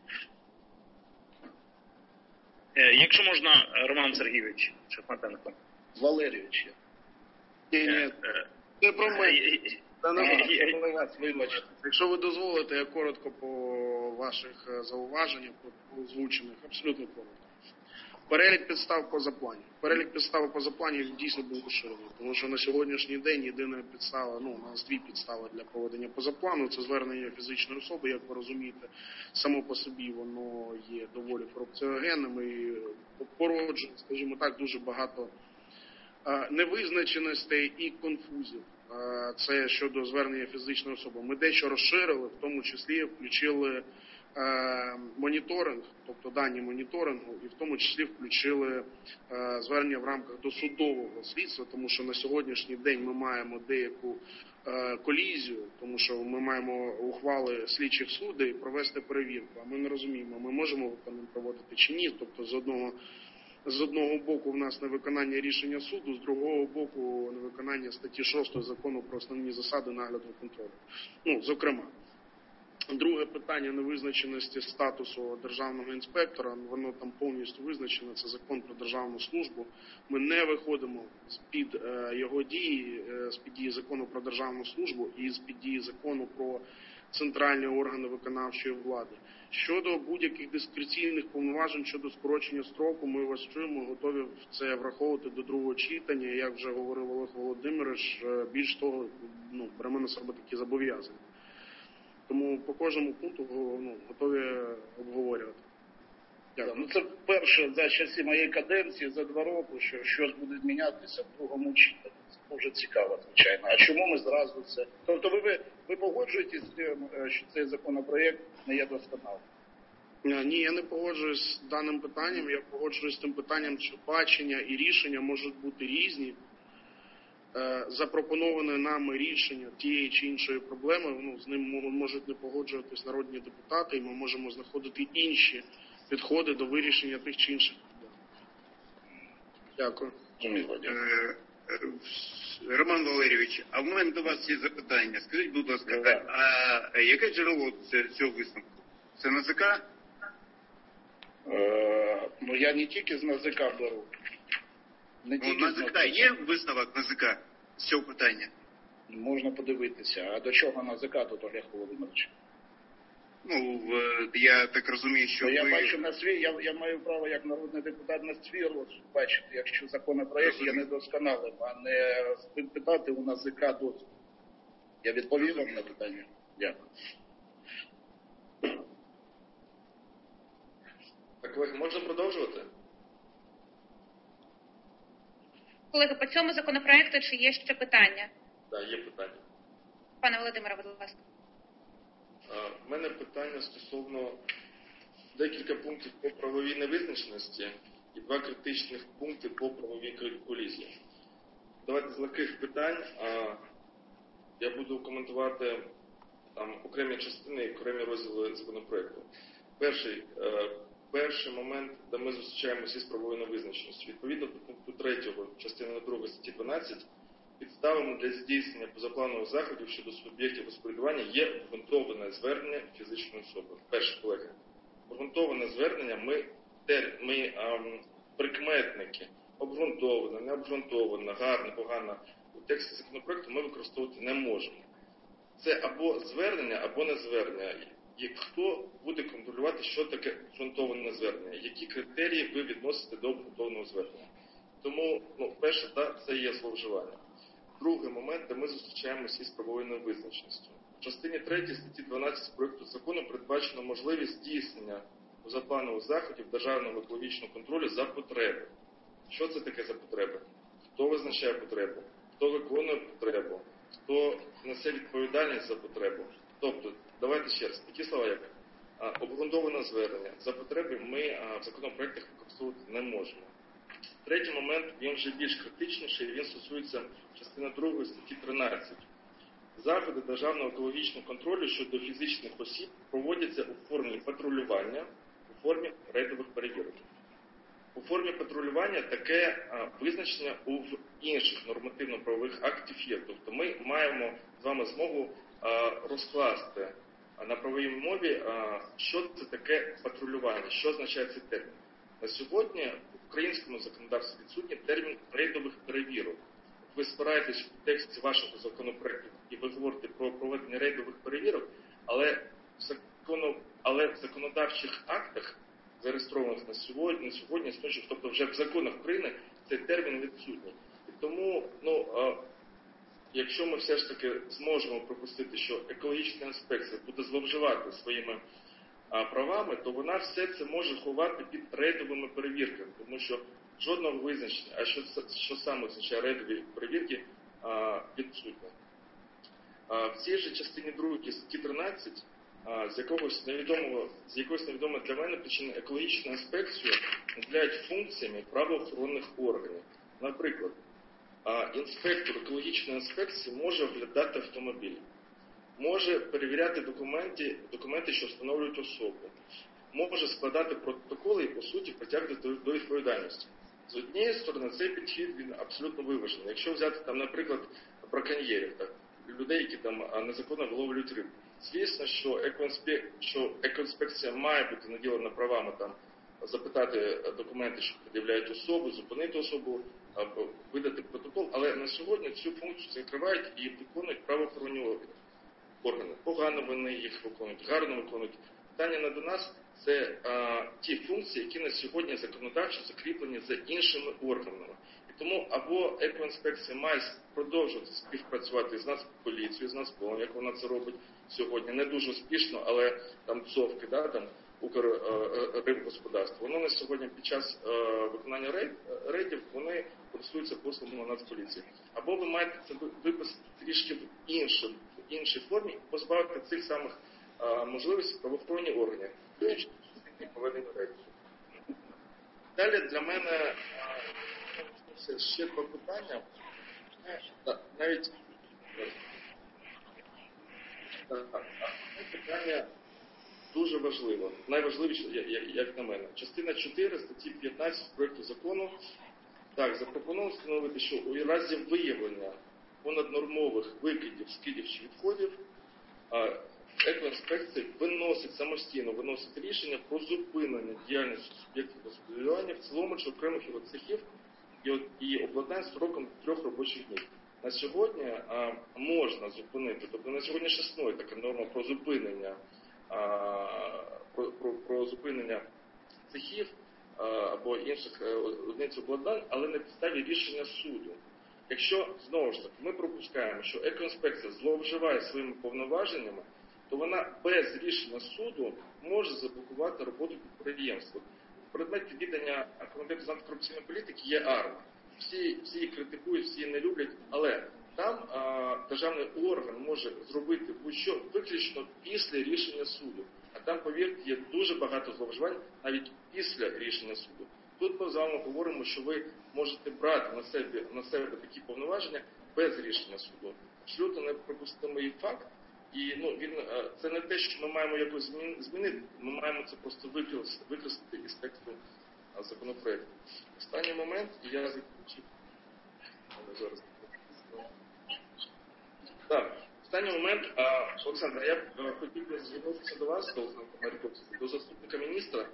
Якщо можна, Роман Сергійович Шахматенко.
Валерійович. Ні, ні, це про мене.
Та не
Ага.
буду вас вибачити. Якщо ви дозволите, я коротко по ваших е, зауваженнях, по, по озвучених, абсолютно коротко. Перелік підстав позапланів. Перелік підстав позапланів дійсно був розширений, тому що на сьогоднішній день єдина підстава, ну, у нас дві підстави для проведення позаплану, це звернення фізичної особи, як ви розумієте, само по собі воно є доволі корупціогенним і породжує, скажімо так, дуже багато е, невизначеностей і конфузів. Е, це щодо звернення фізичної особи. Ми дещо розширили, в тому числі включили моніторинг, тобто дані моніторингу, і в тому числі включили е, звернення в рамках досудового слідства, тому що на сьогоднішній день ми маємо деяку е, колізію, тому що ми маємо ухвали слідчих судів провести перевірку, а ми не розуміємо, ми можемо виконання проводити чи ні, тобто з одного з одного боку в нас невиконання рішення суду, з другого боку невиконання статті шостої закону про основні засади нагляду і контролю. Ну, зокрема. Друге питання невизначеності статусу державного інспектора, воно там повністю визначено, це закон про державну службу. Ми не виходимо з-під е, його дії, е, з-під дії закону про державну службу і з-під дії закону про центральні органи виконавчої влади. Щодо будь-яких дискреційних повноважень щодо скорочення строку, ми вас чуємо, готові це враховувати до другого читання. Як вже говорив Олег Володимирович, е, більш того, ну, беремо на себе такі зобов'язання. Тому по кожному пункту, ну, готові обговорювати.
Дякую. Ну, це перше за часів моєї каденції, за два роки, що щось буде змінятися в другому читанні. Це дуже цікаво, звичайно. А чому ми зразу це? Тобто ви, ви, ви погоджуєтесь з тим, що цей законопроєкт не є досконалим?
Ні, я не погоджуюсь з даним питанням. Я погоджуюсь з тим питанням, що бачення і рішення можуть бути різні. Запропоноване нами рішення тієї чи іншої проблеми, ну, з ним можуть не погоджуватись народні депутати, і ми можемо знаходити інші підходи до вирішення тих чи інших проблем. Дякую.
Роман Валерійович, а в мене до вас є запитання. Скажіть, будь ласка, а яке джерело цього висновку? Це НАЗК?
Е, ну, я не тільки з НАЗК беру.
Не ну, НАЗК є висновок НАЗК з цього питання?
Можна подивитися. А до чого НАЗК тут, Олег Володимирович?
Ну, я так розумію, що
ну, я
ви...
бачу на свій, я, я маю право як народний депутат на свій розсуд бачити, якщо законопроект є недосконалим, а не питати у НАЗК дозвіл. Я відповів вам на питання. Дякую.
Так, Олег, можна продовжувати?
Колеги, по цьому законопроекту чи є ще питання?
Так, є питання.
Пане Володимире, будь ласка.
У мене питання стосовно декілька пунктів по правовій невизначеності і два критичних пункти по правовій колізії. Давайте з легких питань. Я буду коментувати там окремі частини і окремі розділи законопроекту. Перший, перший момент, де ми зустрічаємося з правовою невизначеністю. Відповідно до пункту третього частини другої статті дванадцять, підставами для здійснення позапланових заходів щодо суб'єктів господарювання є обґрунтоване звернення фізичної особи. Перше, колеги, обґрунтоване звернення, ми, ми ем, прикметники, обґрунтоване, необґрунтоване, гарне, погане, у тексті законопроекту ми використовувати не можемо. Це або звернення, або не звернення. І хто буде контролювати, що таке обґрунтоване звернення? Які критерії ви відносите до обґрунтованого звернення? Тому, ну, перше, так, це є зловживання. Другий момент, де ми зустрічаємося із правовою невизначеністю. В частині третій статті дванадцять проекту закону передбачено можливість здійснення позапланових заходів державного екологічного контролю за потреби. Що це таке за потреби? Хто визначає потребу? Хто виконує потребу? Хто несе відповідальність за потребу? Тобто, давайте ще раз, такі слова, як обґрунтоване звернення. За потреби ми в законопроектах використовувати не можемо. Третій момент, він вже більш критичніший, він стосується частини другої статті тринадцять. Заходи державного екологічного контролю щодо фізичних осіб проводяться у формі патрулювання, у формі рейдових перевірок. У формі патрулювання таке а, визначення у інших нормативно-правових актів є. Тобто ми маємо з вами змогу а, розкласти а, на правовій мові, а, що це таке патрулювання, що означає цей термін. На сьогодні в українському законодавстві відсутній термін рейдових перевірок. ви спираєтесь в тексті вашого законопроекту і ви говорите про проведення рейдових перевірок, але в, закону, але в законодавчих актах, зареєстрованих на сьогодні, на сьогодні, тобто вже в законах України, цей термін відсутній. І тому, ну, якщо ми все ж таки зможемо пропустити, що екологічна інспекція буде зловживати своїми а, правами, то вона все це може ховати під рейдовими перевірками, тому що жодного визначення, а що, що саме означає рейдові перевірки, а, відсутні. А, в цій же частині другої статті тринадцять а, з якогось невідомого, з якогось невідомої для мене причини екологічну інспекцію наділяють функціями правоохоронних органів. Наприклад, а інспектор екологічної інспекції може оглядати автомобіль, може перевіряти документи, документи, що встановлюють особу, може складати протоколи і, по суті, притягнути до, до відповідальності. З однієї сторони, цей підхід він абсолютно виважений. Якщо взяти, там, наприклад, браконьєрів, так, людей, які там незаконно виловлюють рибу, звісно, що, екоінспек... що екоінспекція має бути наділена правами там, запитати документи, що пред'являють особу, зупинити особу, або видати протокол, але на сьогодні цю функцію закривають і виконують правоохоронні органи. Погано вони їх виконують, гарно виконують. Питання не до нас – це а, ті функції, які на сьогодні законодавчо закріплені за іншими органами. І тому або екоінспекція має продовжувати співпрацювати з Нацполіцією, з Нацполом, як вона це робить сьогодні, не дуже успішно, але там цовки, да, там, Укррибгосподарство. Воно на сьогодні під час е, виконання рейд, рейдів вони користуються послугами Нацполіції. Або ви маєте це виписати трішки в іншій, в іншій формі, позбавити цих самих е, можливостей правоохоронні органи, проведення рейдів. Далі для мене е, ще два питання. Навіть е, питання дуже важливо, найважливіше, як на мене. Частина чотири статті п'ятнадцять проекту закону так, запропоновано встановити, що у разі виявлення понаднормових викидів, скидів чи відходів екоінспекція виносить самостійно виносить рішення про зупинення діяльності суб'єктів господарювання в цілому чи окремих його цехів і обладнань строком трьох робочих днів. На сьогодні а, можна зупинити, тобто на сьогодні ж існує така норма про зупинення Про, про, про зупинення цехів а, або інших одиниць обладнань, але на підставі рішення суду. Якщо, знову ж таки, ми пропускаємо, що екоінспекція зловживає своїми повноваженнями, то вона без рішення суду може заблокувати роботу підприємства. В предметі відання Комітету з антикорупційної політики є АРМА. Всі, всі її критикують, всі її не люблять, але там а, державний орган може зробити будь-що виключно після рішення суду. А там, повірте, є дуже багато зловживань навіть після рішення суду. Тут ми з вами говоримо, що ви можете брати на себе, на себе такі повноваження без рішення суду. Абсолютно неприпустимий факт. І ну, він, це не те, що ми маємо якось змінити, ми маємо це просто використати із тексту законопроекту. Останній момент, і я закінчив. Зараз. Так, останній момент, а, Олександра, я б хотів би звернутися до вас, до Олександра Маріковського, до заступника міністра.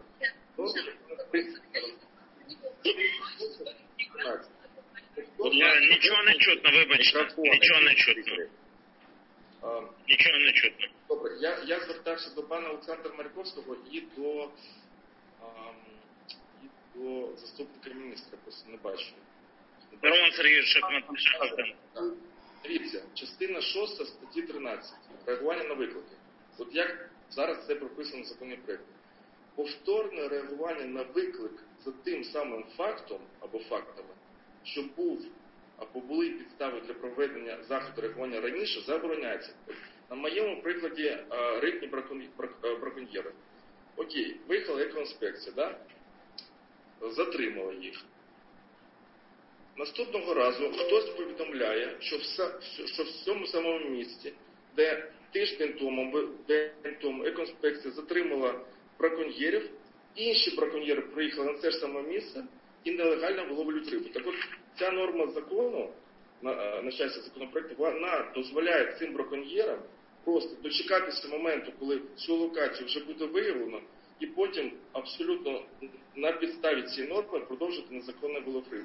Я, нічого не чутно, вибачте, нічого не чутно.
А,
нічого не чутно.
Добре, я, я звертався до пана Олександра Маріковського і до, а, і до заступника міністра, просто не бачу.
Роман Сергійович,
Дивіться, частина шоста статті тринадцять. Реагування на виклики. От як зараз це прописано в законопроекті. Повторне реагування на виклик за тим самим фактом або фактами, що був або були підстави для проведення заходу реагування раніше, забороняється. На моєму прикладі рибні браконьєри. Окей, виїхала екоінспекція, да? Затримала їх. Наступного разу хтось повідомляє, що в, що в цьому самому місці, де тиждень тому, день тому екоінспекція затримала браконьєрів, інші браконьєри приїхали на це ж саме місце і нелегально виловлюють рибу. Так от, ця норма закону, на, на щастя законопроекту, вона дозволяє цим браконьєрам просто дочекатися моменту, коли цю локацію вже буде виявлено, і потім абсолютно на підставі цієї норми продовжити незаконне вилов риби.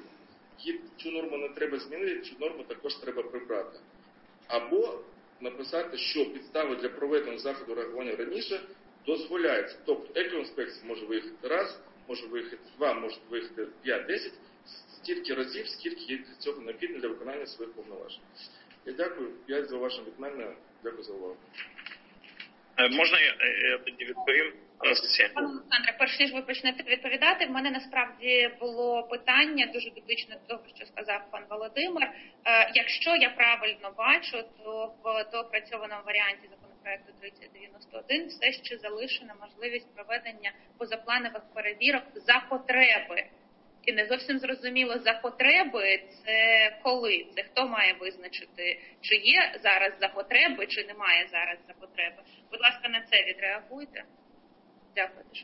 цю норму не треба змінити, цю норму також треба прибрати. Або написати, що підстави для проведення заходу реагування раніше дозволяється. Тобто екоінспекція може виїхати раз, може виїхати два, може виїхати п'ять-десять, стільки разів, скільки є для цього необхідно для виконання своїх повноважень. Я дякую, я за ваше від мене, дякую за увагу.
Можна я, я тоді відповім? Анастасія.
Пане Олександре, перш ніж ви почнете відповідати, в мене насправді було питання, дуже дотично до того, що сказав пан Володимир. Е, якщо я правильно бачу, то в доопрацьованому варіанті законопроекту тридцять дев'яносто один все ще залишена можливість проведення позапланових перевірок за потреби. І не зовсім зрозуміло, за потреби це коли? Це хто має визначити, чи є зараз за потреби, чи немає зараз за потреби. Будь ласка, на це відреагуйте. Дякую дуже.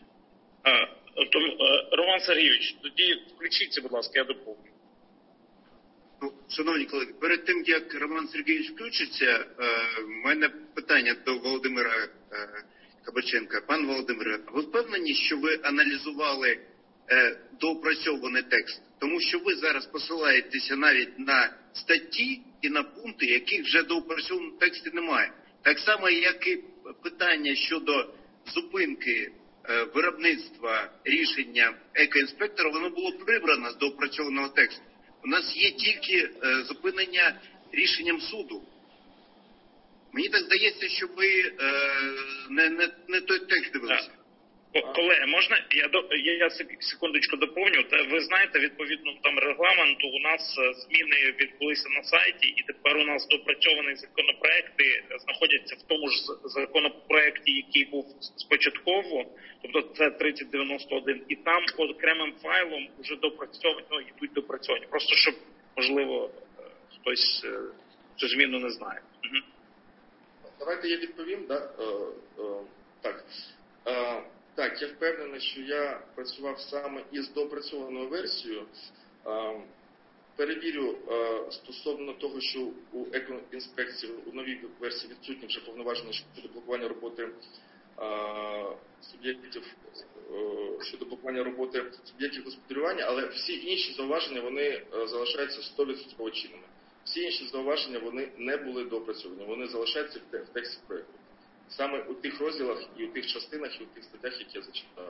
Роман Сергійович, тоді включіться, будь ласка, я доповню.
Ну, шановні колеги, перед тим, як Роман Сергійович включиться, в мене питання до Володимира Кабаченка. Пан Володимире, ви впевнені, що ви аналізували доопрацьований текст? Тому що ви зараз посилаєтеся навіть на статті і на пункти, яких вже доопрацьованого тексті немає. Так само, як і питання щодо зупинки е, виробництва рішення екоінспектора, воно було прибрано з доопрацьованого тексту. У нас є тільки е, зупинення рішенням суду. Мені так здається, що ви е, не, не, не той текст дивилися.
Колеги, можна я до я, я секундочку доповню? Та ви знаєте, відповідно там регламенту у нас зміни відбулися на сайті, і тепер у нас допрацьовані законопроекти знаходяться в тому ж законопроекті, який був спочатково, тобто це тридцять дев'яносто один, і там окремим файлом вже допрацьовані, ну, йдуть допрацьовані. Просто щоб, можливо, хтось цю зміну не знає. Угу.
Давайте я відповім, да? Е, е, так. Е, Так, я впевнений, що я працював саме із доопрацьованою версією. Перевірю стосовно того, що у екоінспекції у новій версії відсутні вже повноваження щодо блокування роботи суб'єктів щодо блокування роботи суб'єктів господарювання, але всі інші зауваження вони залишаються сто відсотків чинними. Всі інші зауваження вони не були доопрацьовані, вони залишаються в тексті проєкту. Саме у тих розділах і у тих частинах, і у тих статтях, які я зачитав.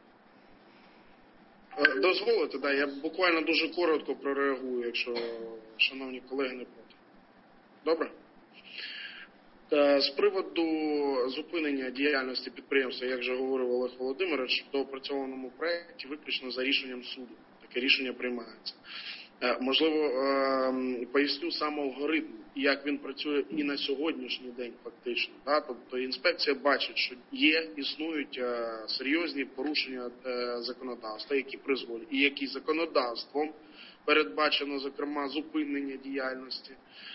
Дозволите, да, я буквально дуже коротко прореагую, якщо шановні колеги не проти. Добре? З приводу зупинення діяльності підприємства, як вже говорив Олег Володимирович, в доопрацьованому проєкті виключно за рішенням суду. Таке рішення приймається. Можливо, поясню сам алгоритм, як він працює і на сьогоднішній день фактично. Тобто інспекція бачить, що є, існують серйозні порушення законодавства, які призводять, і які законодавством передбачено, зокрема, зупинення діяльності,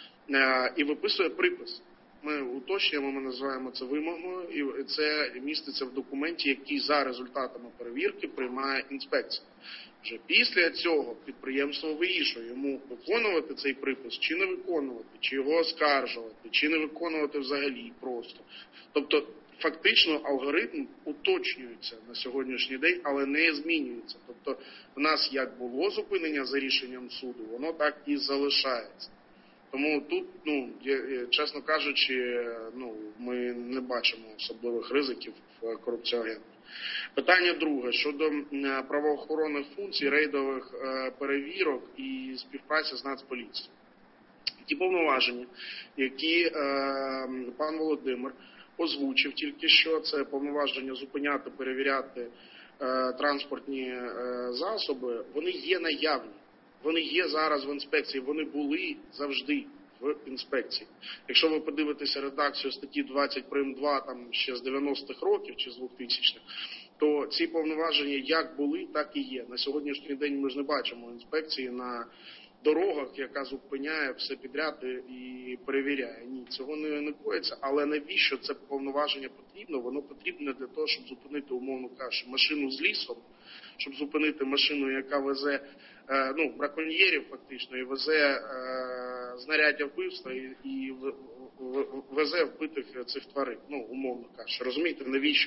і виписує припис. Ми уточнюємо, ми називаємо це вимогою, і це міститься в документі, який за результатами перевірки приймає інспекція. Вже після цього підприємство вирішує йому виконувати цей припис, чи не виконувати, чи його оскаржувати, чи не виконувати взагалі просто. Тобто, фактично алгоритм уточнюється на сьогоднішній день, але не змінюється. Тобто, в нас як було зупинення за рішенням суду, воно так і залишається. Тому тут, ну, чесно кажучи, ну, ми не бачимо особливих ризиків в корупціогенах. Питання друге, щодо правоохоронних функцій, рейдових перевірок і співпраці з Нацполіцією. Ті повноваження, які е, пан Володимир озвучив тільки що, це повноваження зупиняти, перевіряти е, транспортні е, засоби, вони є наявні. Вони є зараз в інспекції, вони були завжди в інспекції. Якщо ви подивитеся редакцію статті двадцять прим. два там ще з дев'яностих років чи з двохтисячних, то ці повноваження як були, так і є. На сьогоднішній день ми ж не бачимо інспекції на дорогах, яка зупиняє все підряд і перевіряє. Ні, цього не, не коїться. Але навіщо це повноваження потрібно? Воно потрібне для того, щоб зупинити, умовно кажучи, машину з лісом, щоб зупинити машину, яка везе е, ну, браконьєрів фактично, і везе е, знаряддя вбивства, і, і в, в, везе вбитих цих тварин. Ну, умовно кажучи. Розумієте, навіщо воно потрібно?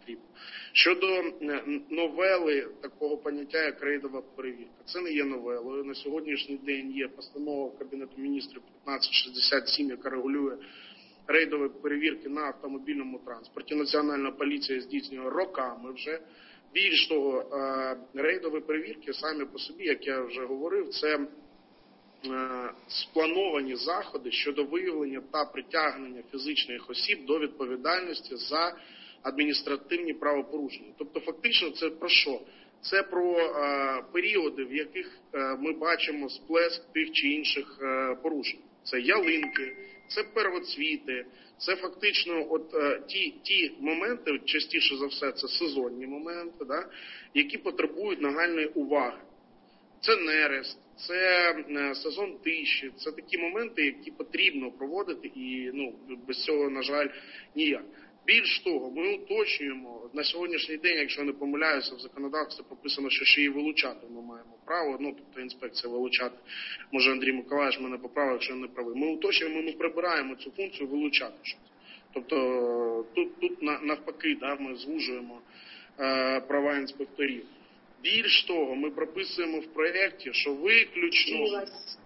потрібно. Щодо новели такого поняття, як рейдова перевірка. Це не є новелою. На сьогоднішній день є постанова Кабінету міністрів п'ятнадцять шістдесят сім, яка регулює рейдові перевірки на автомобільному транспорті. Національна поліція здійснює роками вже. Більш того, рейдові перевірки самі по собі, як я вже говорив, це сплановані заходи щодо виявлення та притягнення фізичних осіб до відповідальності за адміністративні правопорушення. Тобто фактично це про що? Це про е, періоди, в яких е, ми бачимо сплеск тих чи інших е, порушень. Це ялинки, це первоцвіти, це фактично от е, ті, ті моменти, частіше за все, це сезонні моменти, да, які потребують нагальної уваги. Це нерест, це е, сезон тиші, це такі моменти, які потрібно проводити і ну, без цього, на жаль, ніяк. Більш того, ми уточнюємо, на сьогоднішній день, якщо я не помиляюся, в законодавстві прописано, що ще і вилучати ми маємо право, ну, тобто інспекція вилучати. Може, Андрій Миколаївич мене поправив, якщо я не правий. Ми уточнюємо, ми прибираємо цю функцію вилучати щось. Тобто тут, тут навпаки, да, ми звужуємо е, права інспекторів. Більш того, ми прописуємо в проєкті, що виключно...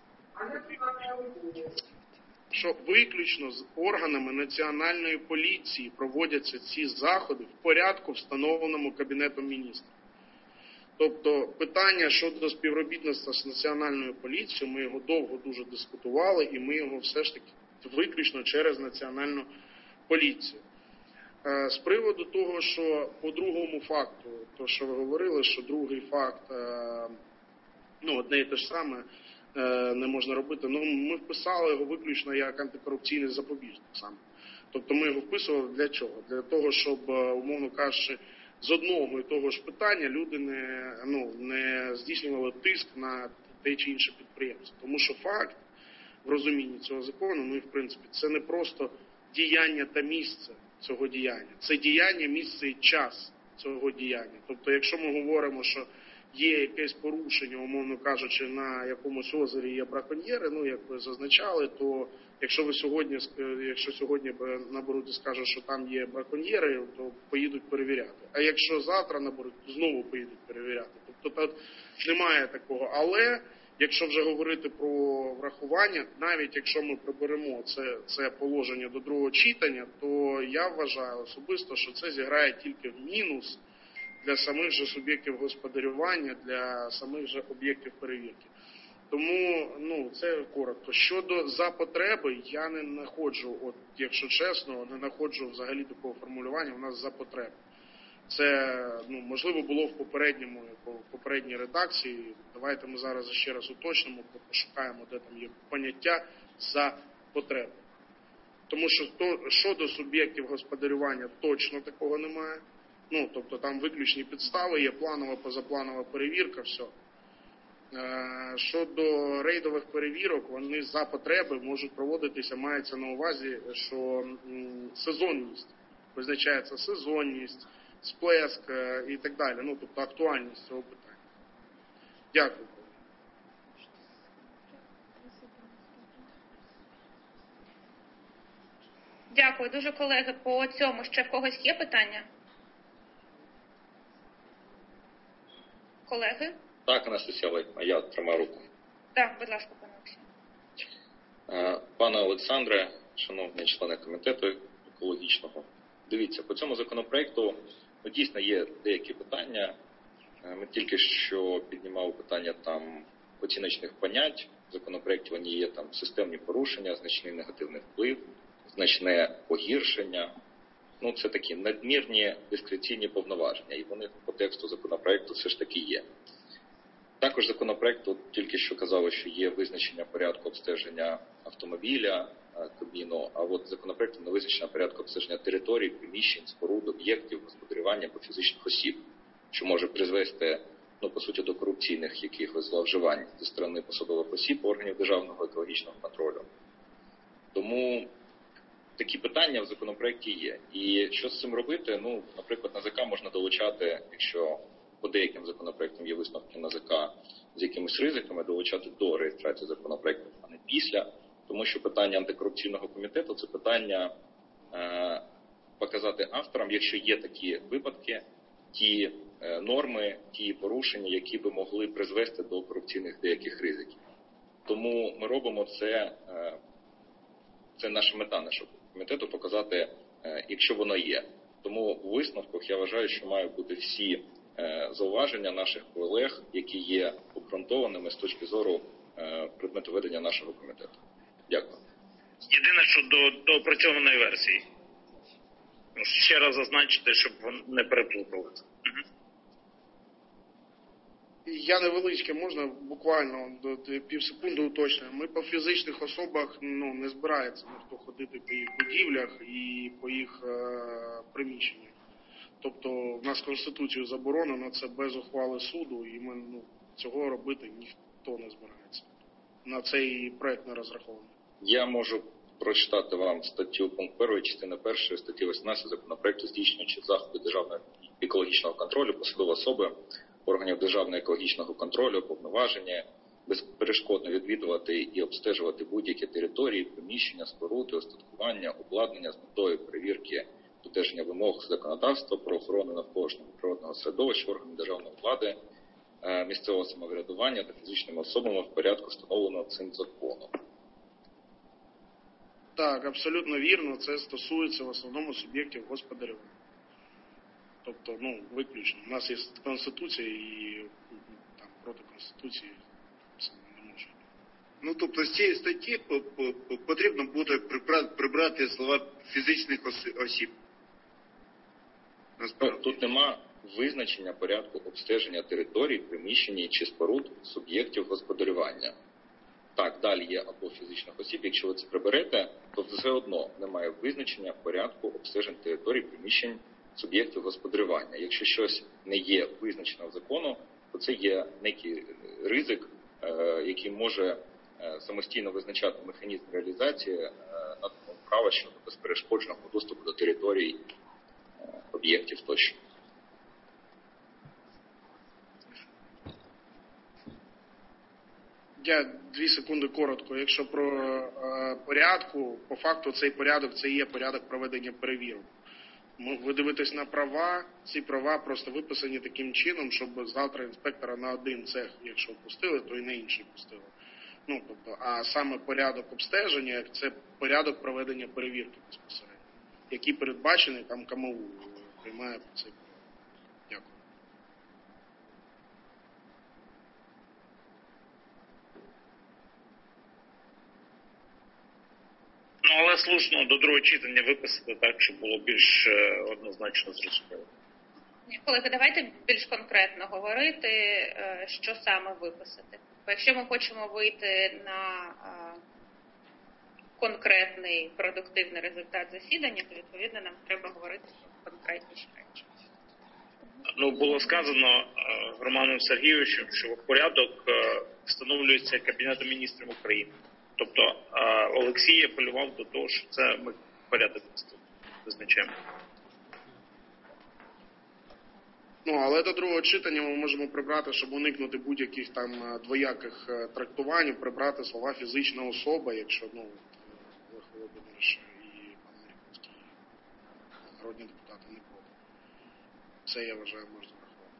що виключно з органами Національної поліції проводяться ці заходи в порядку, встановленому Кабінетом міністрів. Тобто питання щодо співробітництва з Національною поліцією, ми його довго дуже дискутували, і ми його все ж таки виключно через Національну поліцію. З приводу того, що по другому факту, то що ви говорили, що другий факт, ну, одне і те ж саме, не можна робити. Ну, ми вписали його виключно як антикорупційний запобіжник саме. Тобто ми його вписували для чого? Для того, щоб, умовно кажучи, з одного і того ж питання люди не, ну, не здійснювали тиск на те чи інше підприємство. Тому що факт в розумінні цього закону, ну і в принципі, це не просто діяння та місце цього діяння. Це діяння, місце і час цього діяння. Тобто, якщо ми говоримо, що є якесь порушення, умовно кажучи, на якомусь озері є браконьєри, ну, як ви зазначали, то якщо ви сьогодні, якщо сьогодні наберуть і скажуть, що там є браконьєри, то поїдуть перевіряти. А якщо завтра наберуть, то знову поїдуть перевіряти. Тобто тут немає такого. Але, якщо вже говорити про врахування, навіть якщо ми приберемо це, це положення до другого читання, то я вважаю особисто, що це зіграє тільки в мінус для самих же суб'єктів господарювання, для самих же об'єктів перевірки. Тому, ну, це коротко. Щодо за потреби, я не знаходжу, от, якщо чесно, не знаходжу взагалі такого формулювання, у нас за потреби. Це, ну, можливо, було в попередньому, в попередній редакції. Давайте ми зараз ще раз уточнимо, пошукаємо, де там є поняття за потреби. Тому що то, щодо суб'єктів господарювання точно такого немає. Ну, тобто там виключні підстави, є планова, позапланова перевірка, все. Е, щодо рейдових перевірок, вони за потреби можуть проводитися, мається на увазі, що м, сезонність, визначається сезонність, сплеск е, і так далі, ну, тобто актуальність цього питання. Дякую.
Дякую дуже, колеги. По цьому ще в когось є питання? Колеги?
Так, Анастасія Лейкна, я тримаю руку.
Так, будь ласка, пане Олексій.
Пане Олександре, шановні члени комітету екологічного, дивіться, по цьому законопроекту ну, дійсно є деякі питання. Ми тільки що піднімали питання там оціночних понять. В законопроекті вони є там системні порушення, значний негативний вплив, значне погіршення. Ну, це такі надмірні дискреційні повноваження, і вони по тексту законопроекту все ж таки є. Також законопроекту тільки що казали, що є визначення порядку обстеження автомобіля, кабіну, а от законопроектом не визначення порядку обстеження територій, приміщень, споруд, об'єктів, господарювання або фізичних осіб, що може призвести, ну, по суті, до корупційних якихось зловживань зі сторони посадових осіб, органів державного екологічного контролю. Тому такі питання в законопроекті є. І що з цим робити? Ну, наприклад, НАЗК можна долучати, якщо по деяким законопроектам є висновки НАЗК з якимись ризиками, долучати до реєстрації законопроекту, а не після. Тому що питання антикорупційного комітету – це питання е, показати авторам, якщо є такі випадки, ті норми, ті порушення, які би могли призвести до корупційних деяких ризиків. Тому ми робимо це, це наша мета нашого комітету, показати, якщо воно є. Тому у висновках я вважаю, що мають бути всі зауваження наших колег, які є обґрунтованими з точки зору предмету ведення нашого комітету. Дякую.
Єдине, що до, до опрацьованої версії. Ще раз зазначити, щоб не переплутали.
Я невеличке, можна буквально до пів секунди уточнюю. Ми по фізичних особах ну, не збирається ніхто ходити по їх будівлях і по їх е, приміщеннях. Тобто в нас Конституцією заборонено це без ухвали суду, і ми ну, цього робити ніхто не збирається. На цей проект не розрахований.
Я можу прочитати вам статтю пункт перший, частина перша статті вісімнадцять законопроекту, здійснюючи заходи державного екологічного контролю, посадові особи органів державного екологічного контролю, повноваження, безперешкодно відвідувати і обстежувати будь-які території, приміщення, споруди, остаткування, обладнання з метою перевірки додержання вимог законодавства про охорону навколишнього природного середовища органів державної влади, місцевого самоврядування та фізичними особами в порядку, встановленого цим законом.
Так, абсолютно вірно. Це стосується в основному суб'єктів господарювання. Тобто, ну, виключно. У нас є Конституція і там, проти Конституції це не може.
Ну, тобто, з цієї статті потрібно буде прибрати слова фізичних осіб.
Тут нема визначення порядку обстеження територій, приміщень чи споруд суб'єктів господарювання. Так, далі є або фізичних осіб. Якщо ви це приберете, то все одно немає визначення порядку обстежень територій, приміщень суб'єктів господарювання. Якщо щось не є визначено законом, то це є некий ризик, який може самостійно визначати механізм реалізації наданого права щодо безперешкодженого доступу до територій, об'єктів тощо.
Я дві секунди коротко. Якщо про е, порядку, по факту цей порядок, це є порядок проведення перевірок. Ви дивитесь на права, ці права просто виписані таким чином, щоб завтра інспектора на один цех, якщо пустили, то і на інший пустили. Ну, тобто, а саме порядок обстеження, це порядок проведення перевірки безпосередньо, який передбачений там КМУ приймає по цей порядок. Дякую.
Ну, але слушно до другого читання виписати так, щоб було більш однозначно зрозуміло.
Колеги, давайте більш конкретно говорити, що саме виписати. Бо якщо ми хочемо вийти на конкретний продуктивний результат засідання, то відповідно нам треба говорити про конкретніші речі.
Ну, було сказано Романом Сергійовичем, що порядок встановлюється Кабінетом міністрів України. Тобто Олексій апелював до того, що це ми порядок визначаємо.
Ну, але до другого читання ми можемо прибрати, щоб уникнути будь-яких там двояких трактувань, прибрати слова фізична особа, якщо, ну, Олег Володимирович і пан Маріковський, народні депутати не проти. Це, я вважаю, можна врахувати.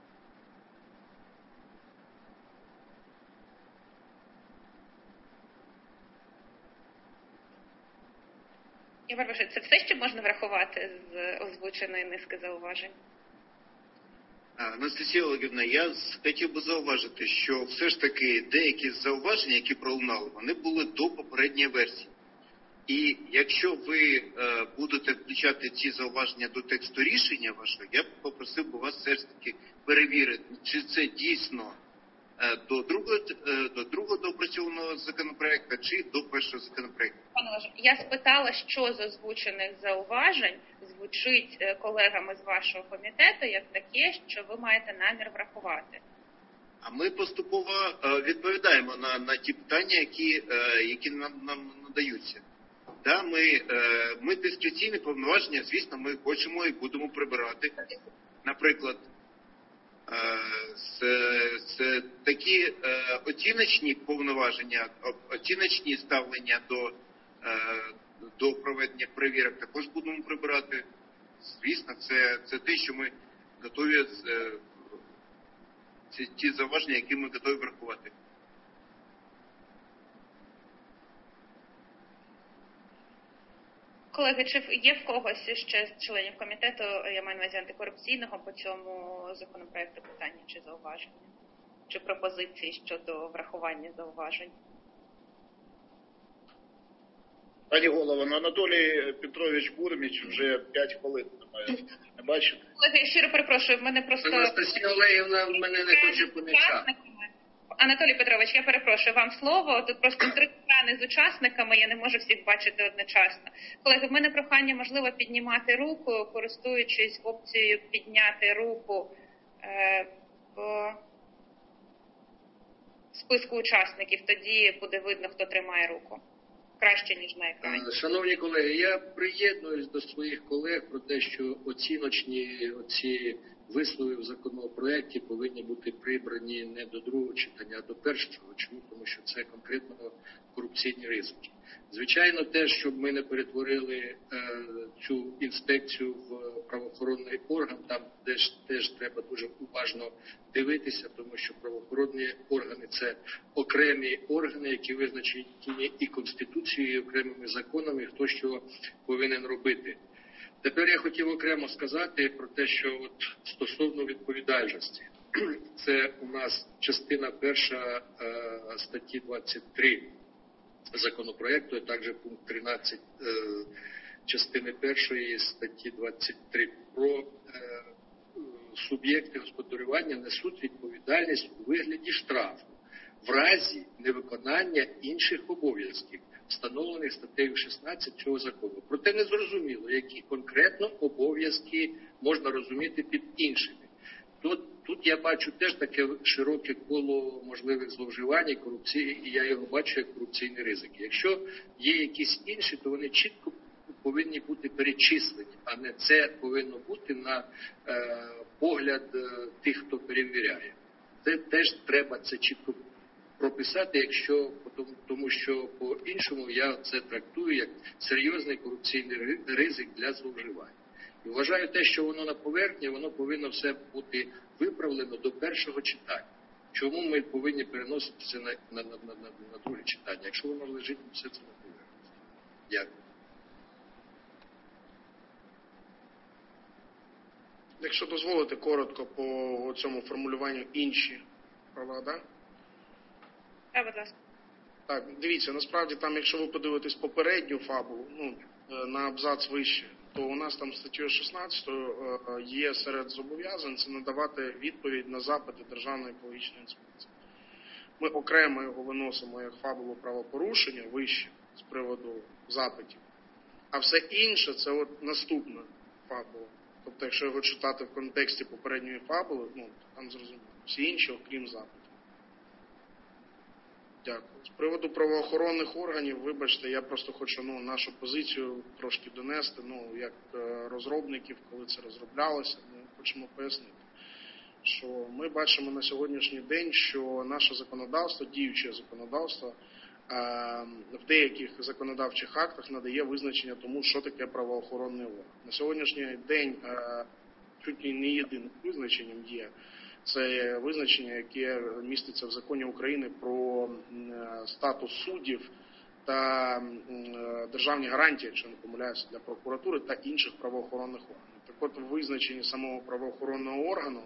Я перепрошую, це все, що можна врахувати з озвученої низки зауважень?
Анастасія Олегівна, я хотів би зауважити, що все ж таки деякі зауваження, які пролунали, вони були до попередньої версії. І якщо ви е, будете включати ці зауваження до тексту рішення вашого, я б попросив би вас все ж таки перевірити, чи це дійсно е, до другого е, до другого доопрацьованого законопроекту, чи до першого законопроекту.
Пане Олеже, я спитала, що з озвучених зауважень звучить колегами з вашого комітету як таке, що ви маєте намір врахувати.
А ми поступово е, відповідаємо на, на ті питання, які, е, які нам, нам надаються. Да, ми, е, ми дискреційні повноваження, звісно, ми хочемо і будемо прибирати. Наприклад, е, це, це такі е, оціночні повноваження, оціночні ставлення до, е, до проведення перевірок також будемо прибирати. звісно, це, це те, що ми готові, це ті зауваження, які ми готові врахувати.
Колеги, чи є в когось ще з членів комітету, я маю на увазі антикорупційного, по цьому законопроекту питання чи зауваження? Чи пропозиції щодо врахування зауважень?
Пані голово, ну Анатолій Петрович Бурміч вже п'ять хвилин немає. Не бачите?
Колеги, я щиро перепрошую, в мене просто...
Анастасія Олегівна мене не хоче помічати.
Анатолій Петрович, я перепрошую, вам слово. Тут просто три екрани з учасниками, я не можу всіх бачити одночасно. Колеги, в мене прохання, можливо, піднімати руку, користуючись опцією підняти руку е, в списку учасників. Тоді буде видно, хто тримає руку. Краще, ніж на екрані.
Шановні колеги, я приєднуюсь до своїх колег про те, що оціночні оці вислови в законопроекті повинні бути прибрані не до другого читання, а до першого. Чому? Тому що це конкретно корупційні ризики. Звичайно, те, щоб ми не перетворили е, цю інспекцію в правоохоронний орган, там теж, теж треба дуже уважно дивитися, тому що правоохоронні органи – це окремі органи, які визначені і Конституцією, і окремими законами, хто що повинен робити. Тепер я хотів окремо сказати про те, що от стосовно відповідальності. Це у нас частина перша е, статті двадцять три законопроекту, а також пункт тринадцять е, частини першої статті двадцять три про е, суб'єкти господарювання несуть відповідальність у вигляді штрафу в разі невиконання інших обов'язків, встановлених статтею шістнадцять цього закону. Проте не зрозуміло, які конкретно обов'язки можна розуміти під іншими. Тут, тут я бачу теж таке широке коло можливих зловживань і корупції, і я його бачу як корупційні ризики. Якщо є якісь інші, то вони чітко повинні бути перечислені, а не це повинно бути на е, погляд е, тих, хто перевіряє. Це теж треба це чітко прописати, якщо, тому що по-іншому я це трактую як серйозний корупційний ризик для зловживань. І вважаю те, що воно на поверхні, воно повинно все бути виправлено до першого читання. Чому ми повинні переносити це на, на, на, на, на друге читання, якщо воно лежить все це на поверхні? Дякую.
Якщо дозволите, коротко по цьому формулюванню інші права, так?
Так, будь ласка.
Так, дивіться, насправді там, якщо ви подивитесь попередню фабулу, ну, на абзац вище, то у нас там статтею шістнадцятою є серед зобов'язань це надавати відповідь на запити Державної екологічної інспекції. Ми окремо його виносимо як фабулу правопорушення вище з приводу запитів, а все інше це от наступна фабула. Тобто, якщо його читати в контексті попередньої фабули, ну, там зрозуміло, всі інші, окрім запитів. Дякую. З приводу правоохоронних органів, вибачте, я просто хочу ну, нашу позицію трошки донести, ну, як розробників, коли це розроблялося, ми хочемо пояснити, що ми бачимо на сьогоднішній день, що наше законодавство, діюче законодавство, в деяких законодавчих актах надає визначення тому, що таке правоохоронний орган. На сьогоднішній день чуть не єдиним визначенням є це визначення, яке міститься в законі України про статус суддів та державні гарантії, якщо не помиляюся, для прокуратури та інших правоохоронних органів. Так от, в визначенні самого правоохоронного органу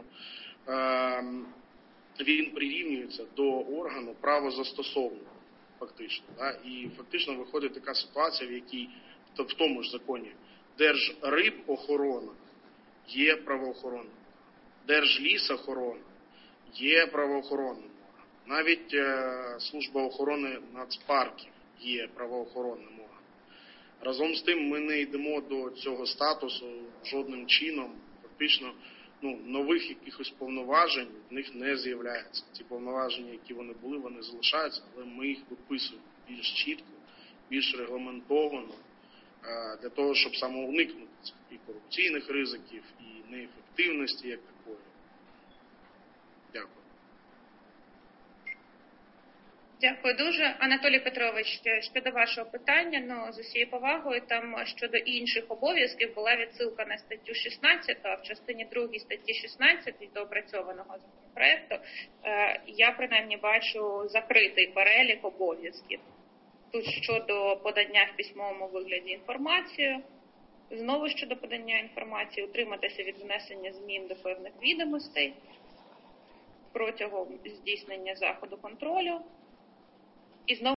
він прирівнюється до органу правозастосовного, фактично. Да? І фактично виходить така ситуація, в якій в тому ж законі Держрибохорона є правоохоронним. Держлісохорона є правоохоронним органом. Навіть е, служба охорони нацпарків є правоохоронним органом. Разом з тим ми не йдемо до цього статусу жодним чином. Фактично ну, нових якихось повноважень в них не з'являється. Ці повноваження, які вони були, вони залишаються, але ми їх виписуємо більш чітко, більш регламентовано, е, для того, щоб саме уникнути цих і корупційних ризиків, і неефективності як такої. Дякую.
Дякую дуже. Анатолій Петрович, щодо вашого питання, ну, з усією повагою, там щодо інших обов'язків була відсилка на статтю шістнадцять, а в частині другій статті шістнадцять доопрацьованого законопроекту я принаймні бачу закритий перелік обов'язків. Тут щодо подання в письмовому вигляді інформації, знову щодо подання інформації, утриматися від внесення змін до певних відомостей протягом здійснення заходу контролю. І знову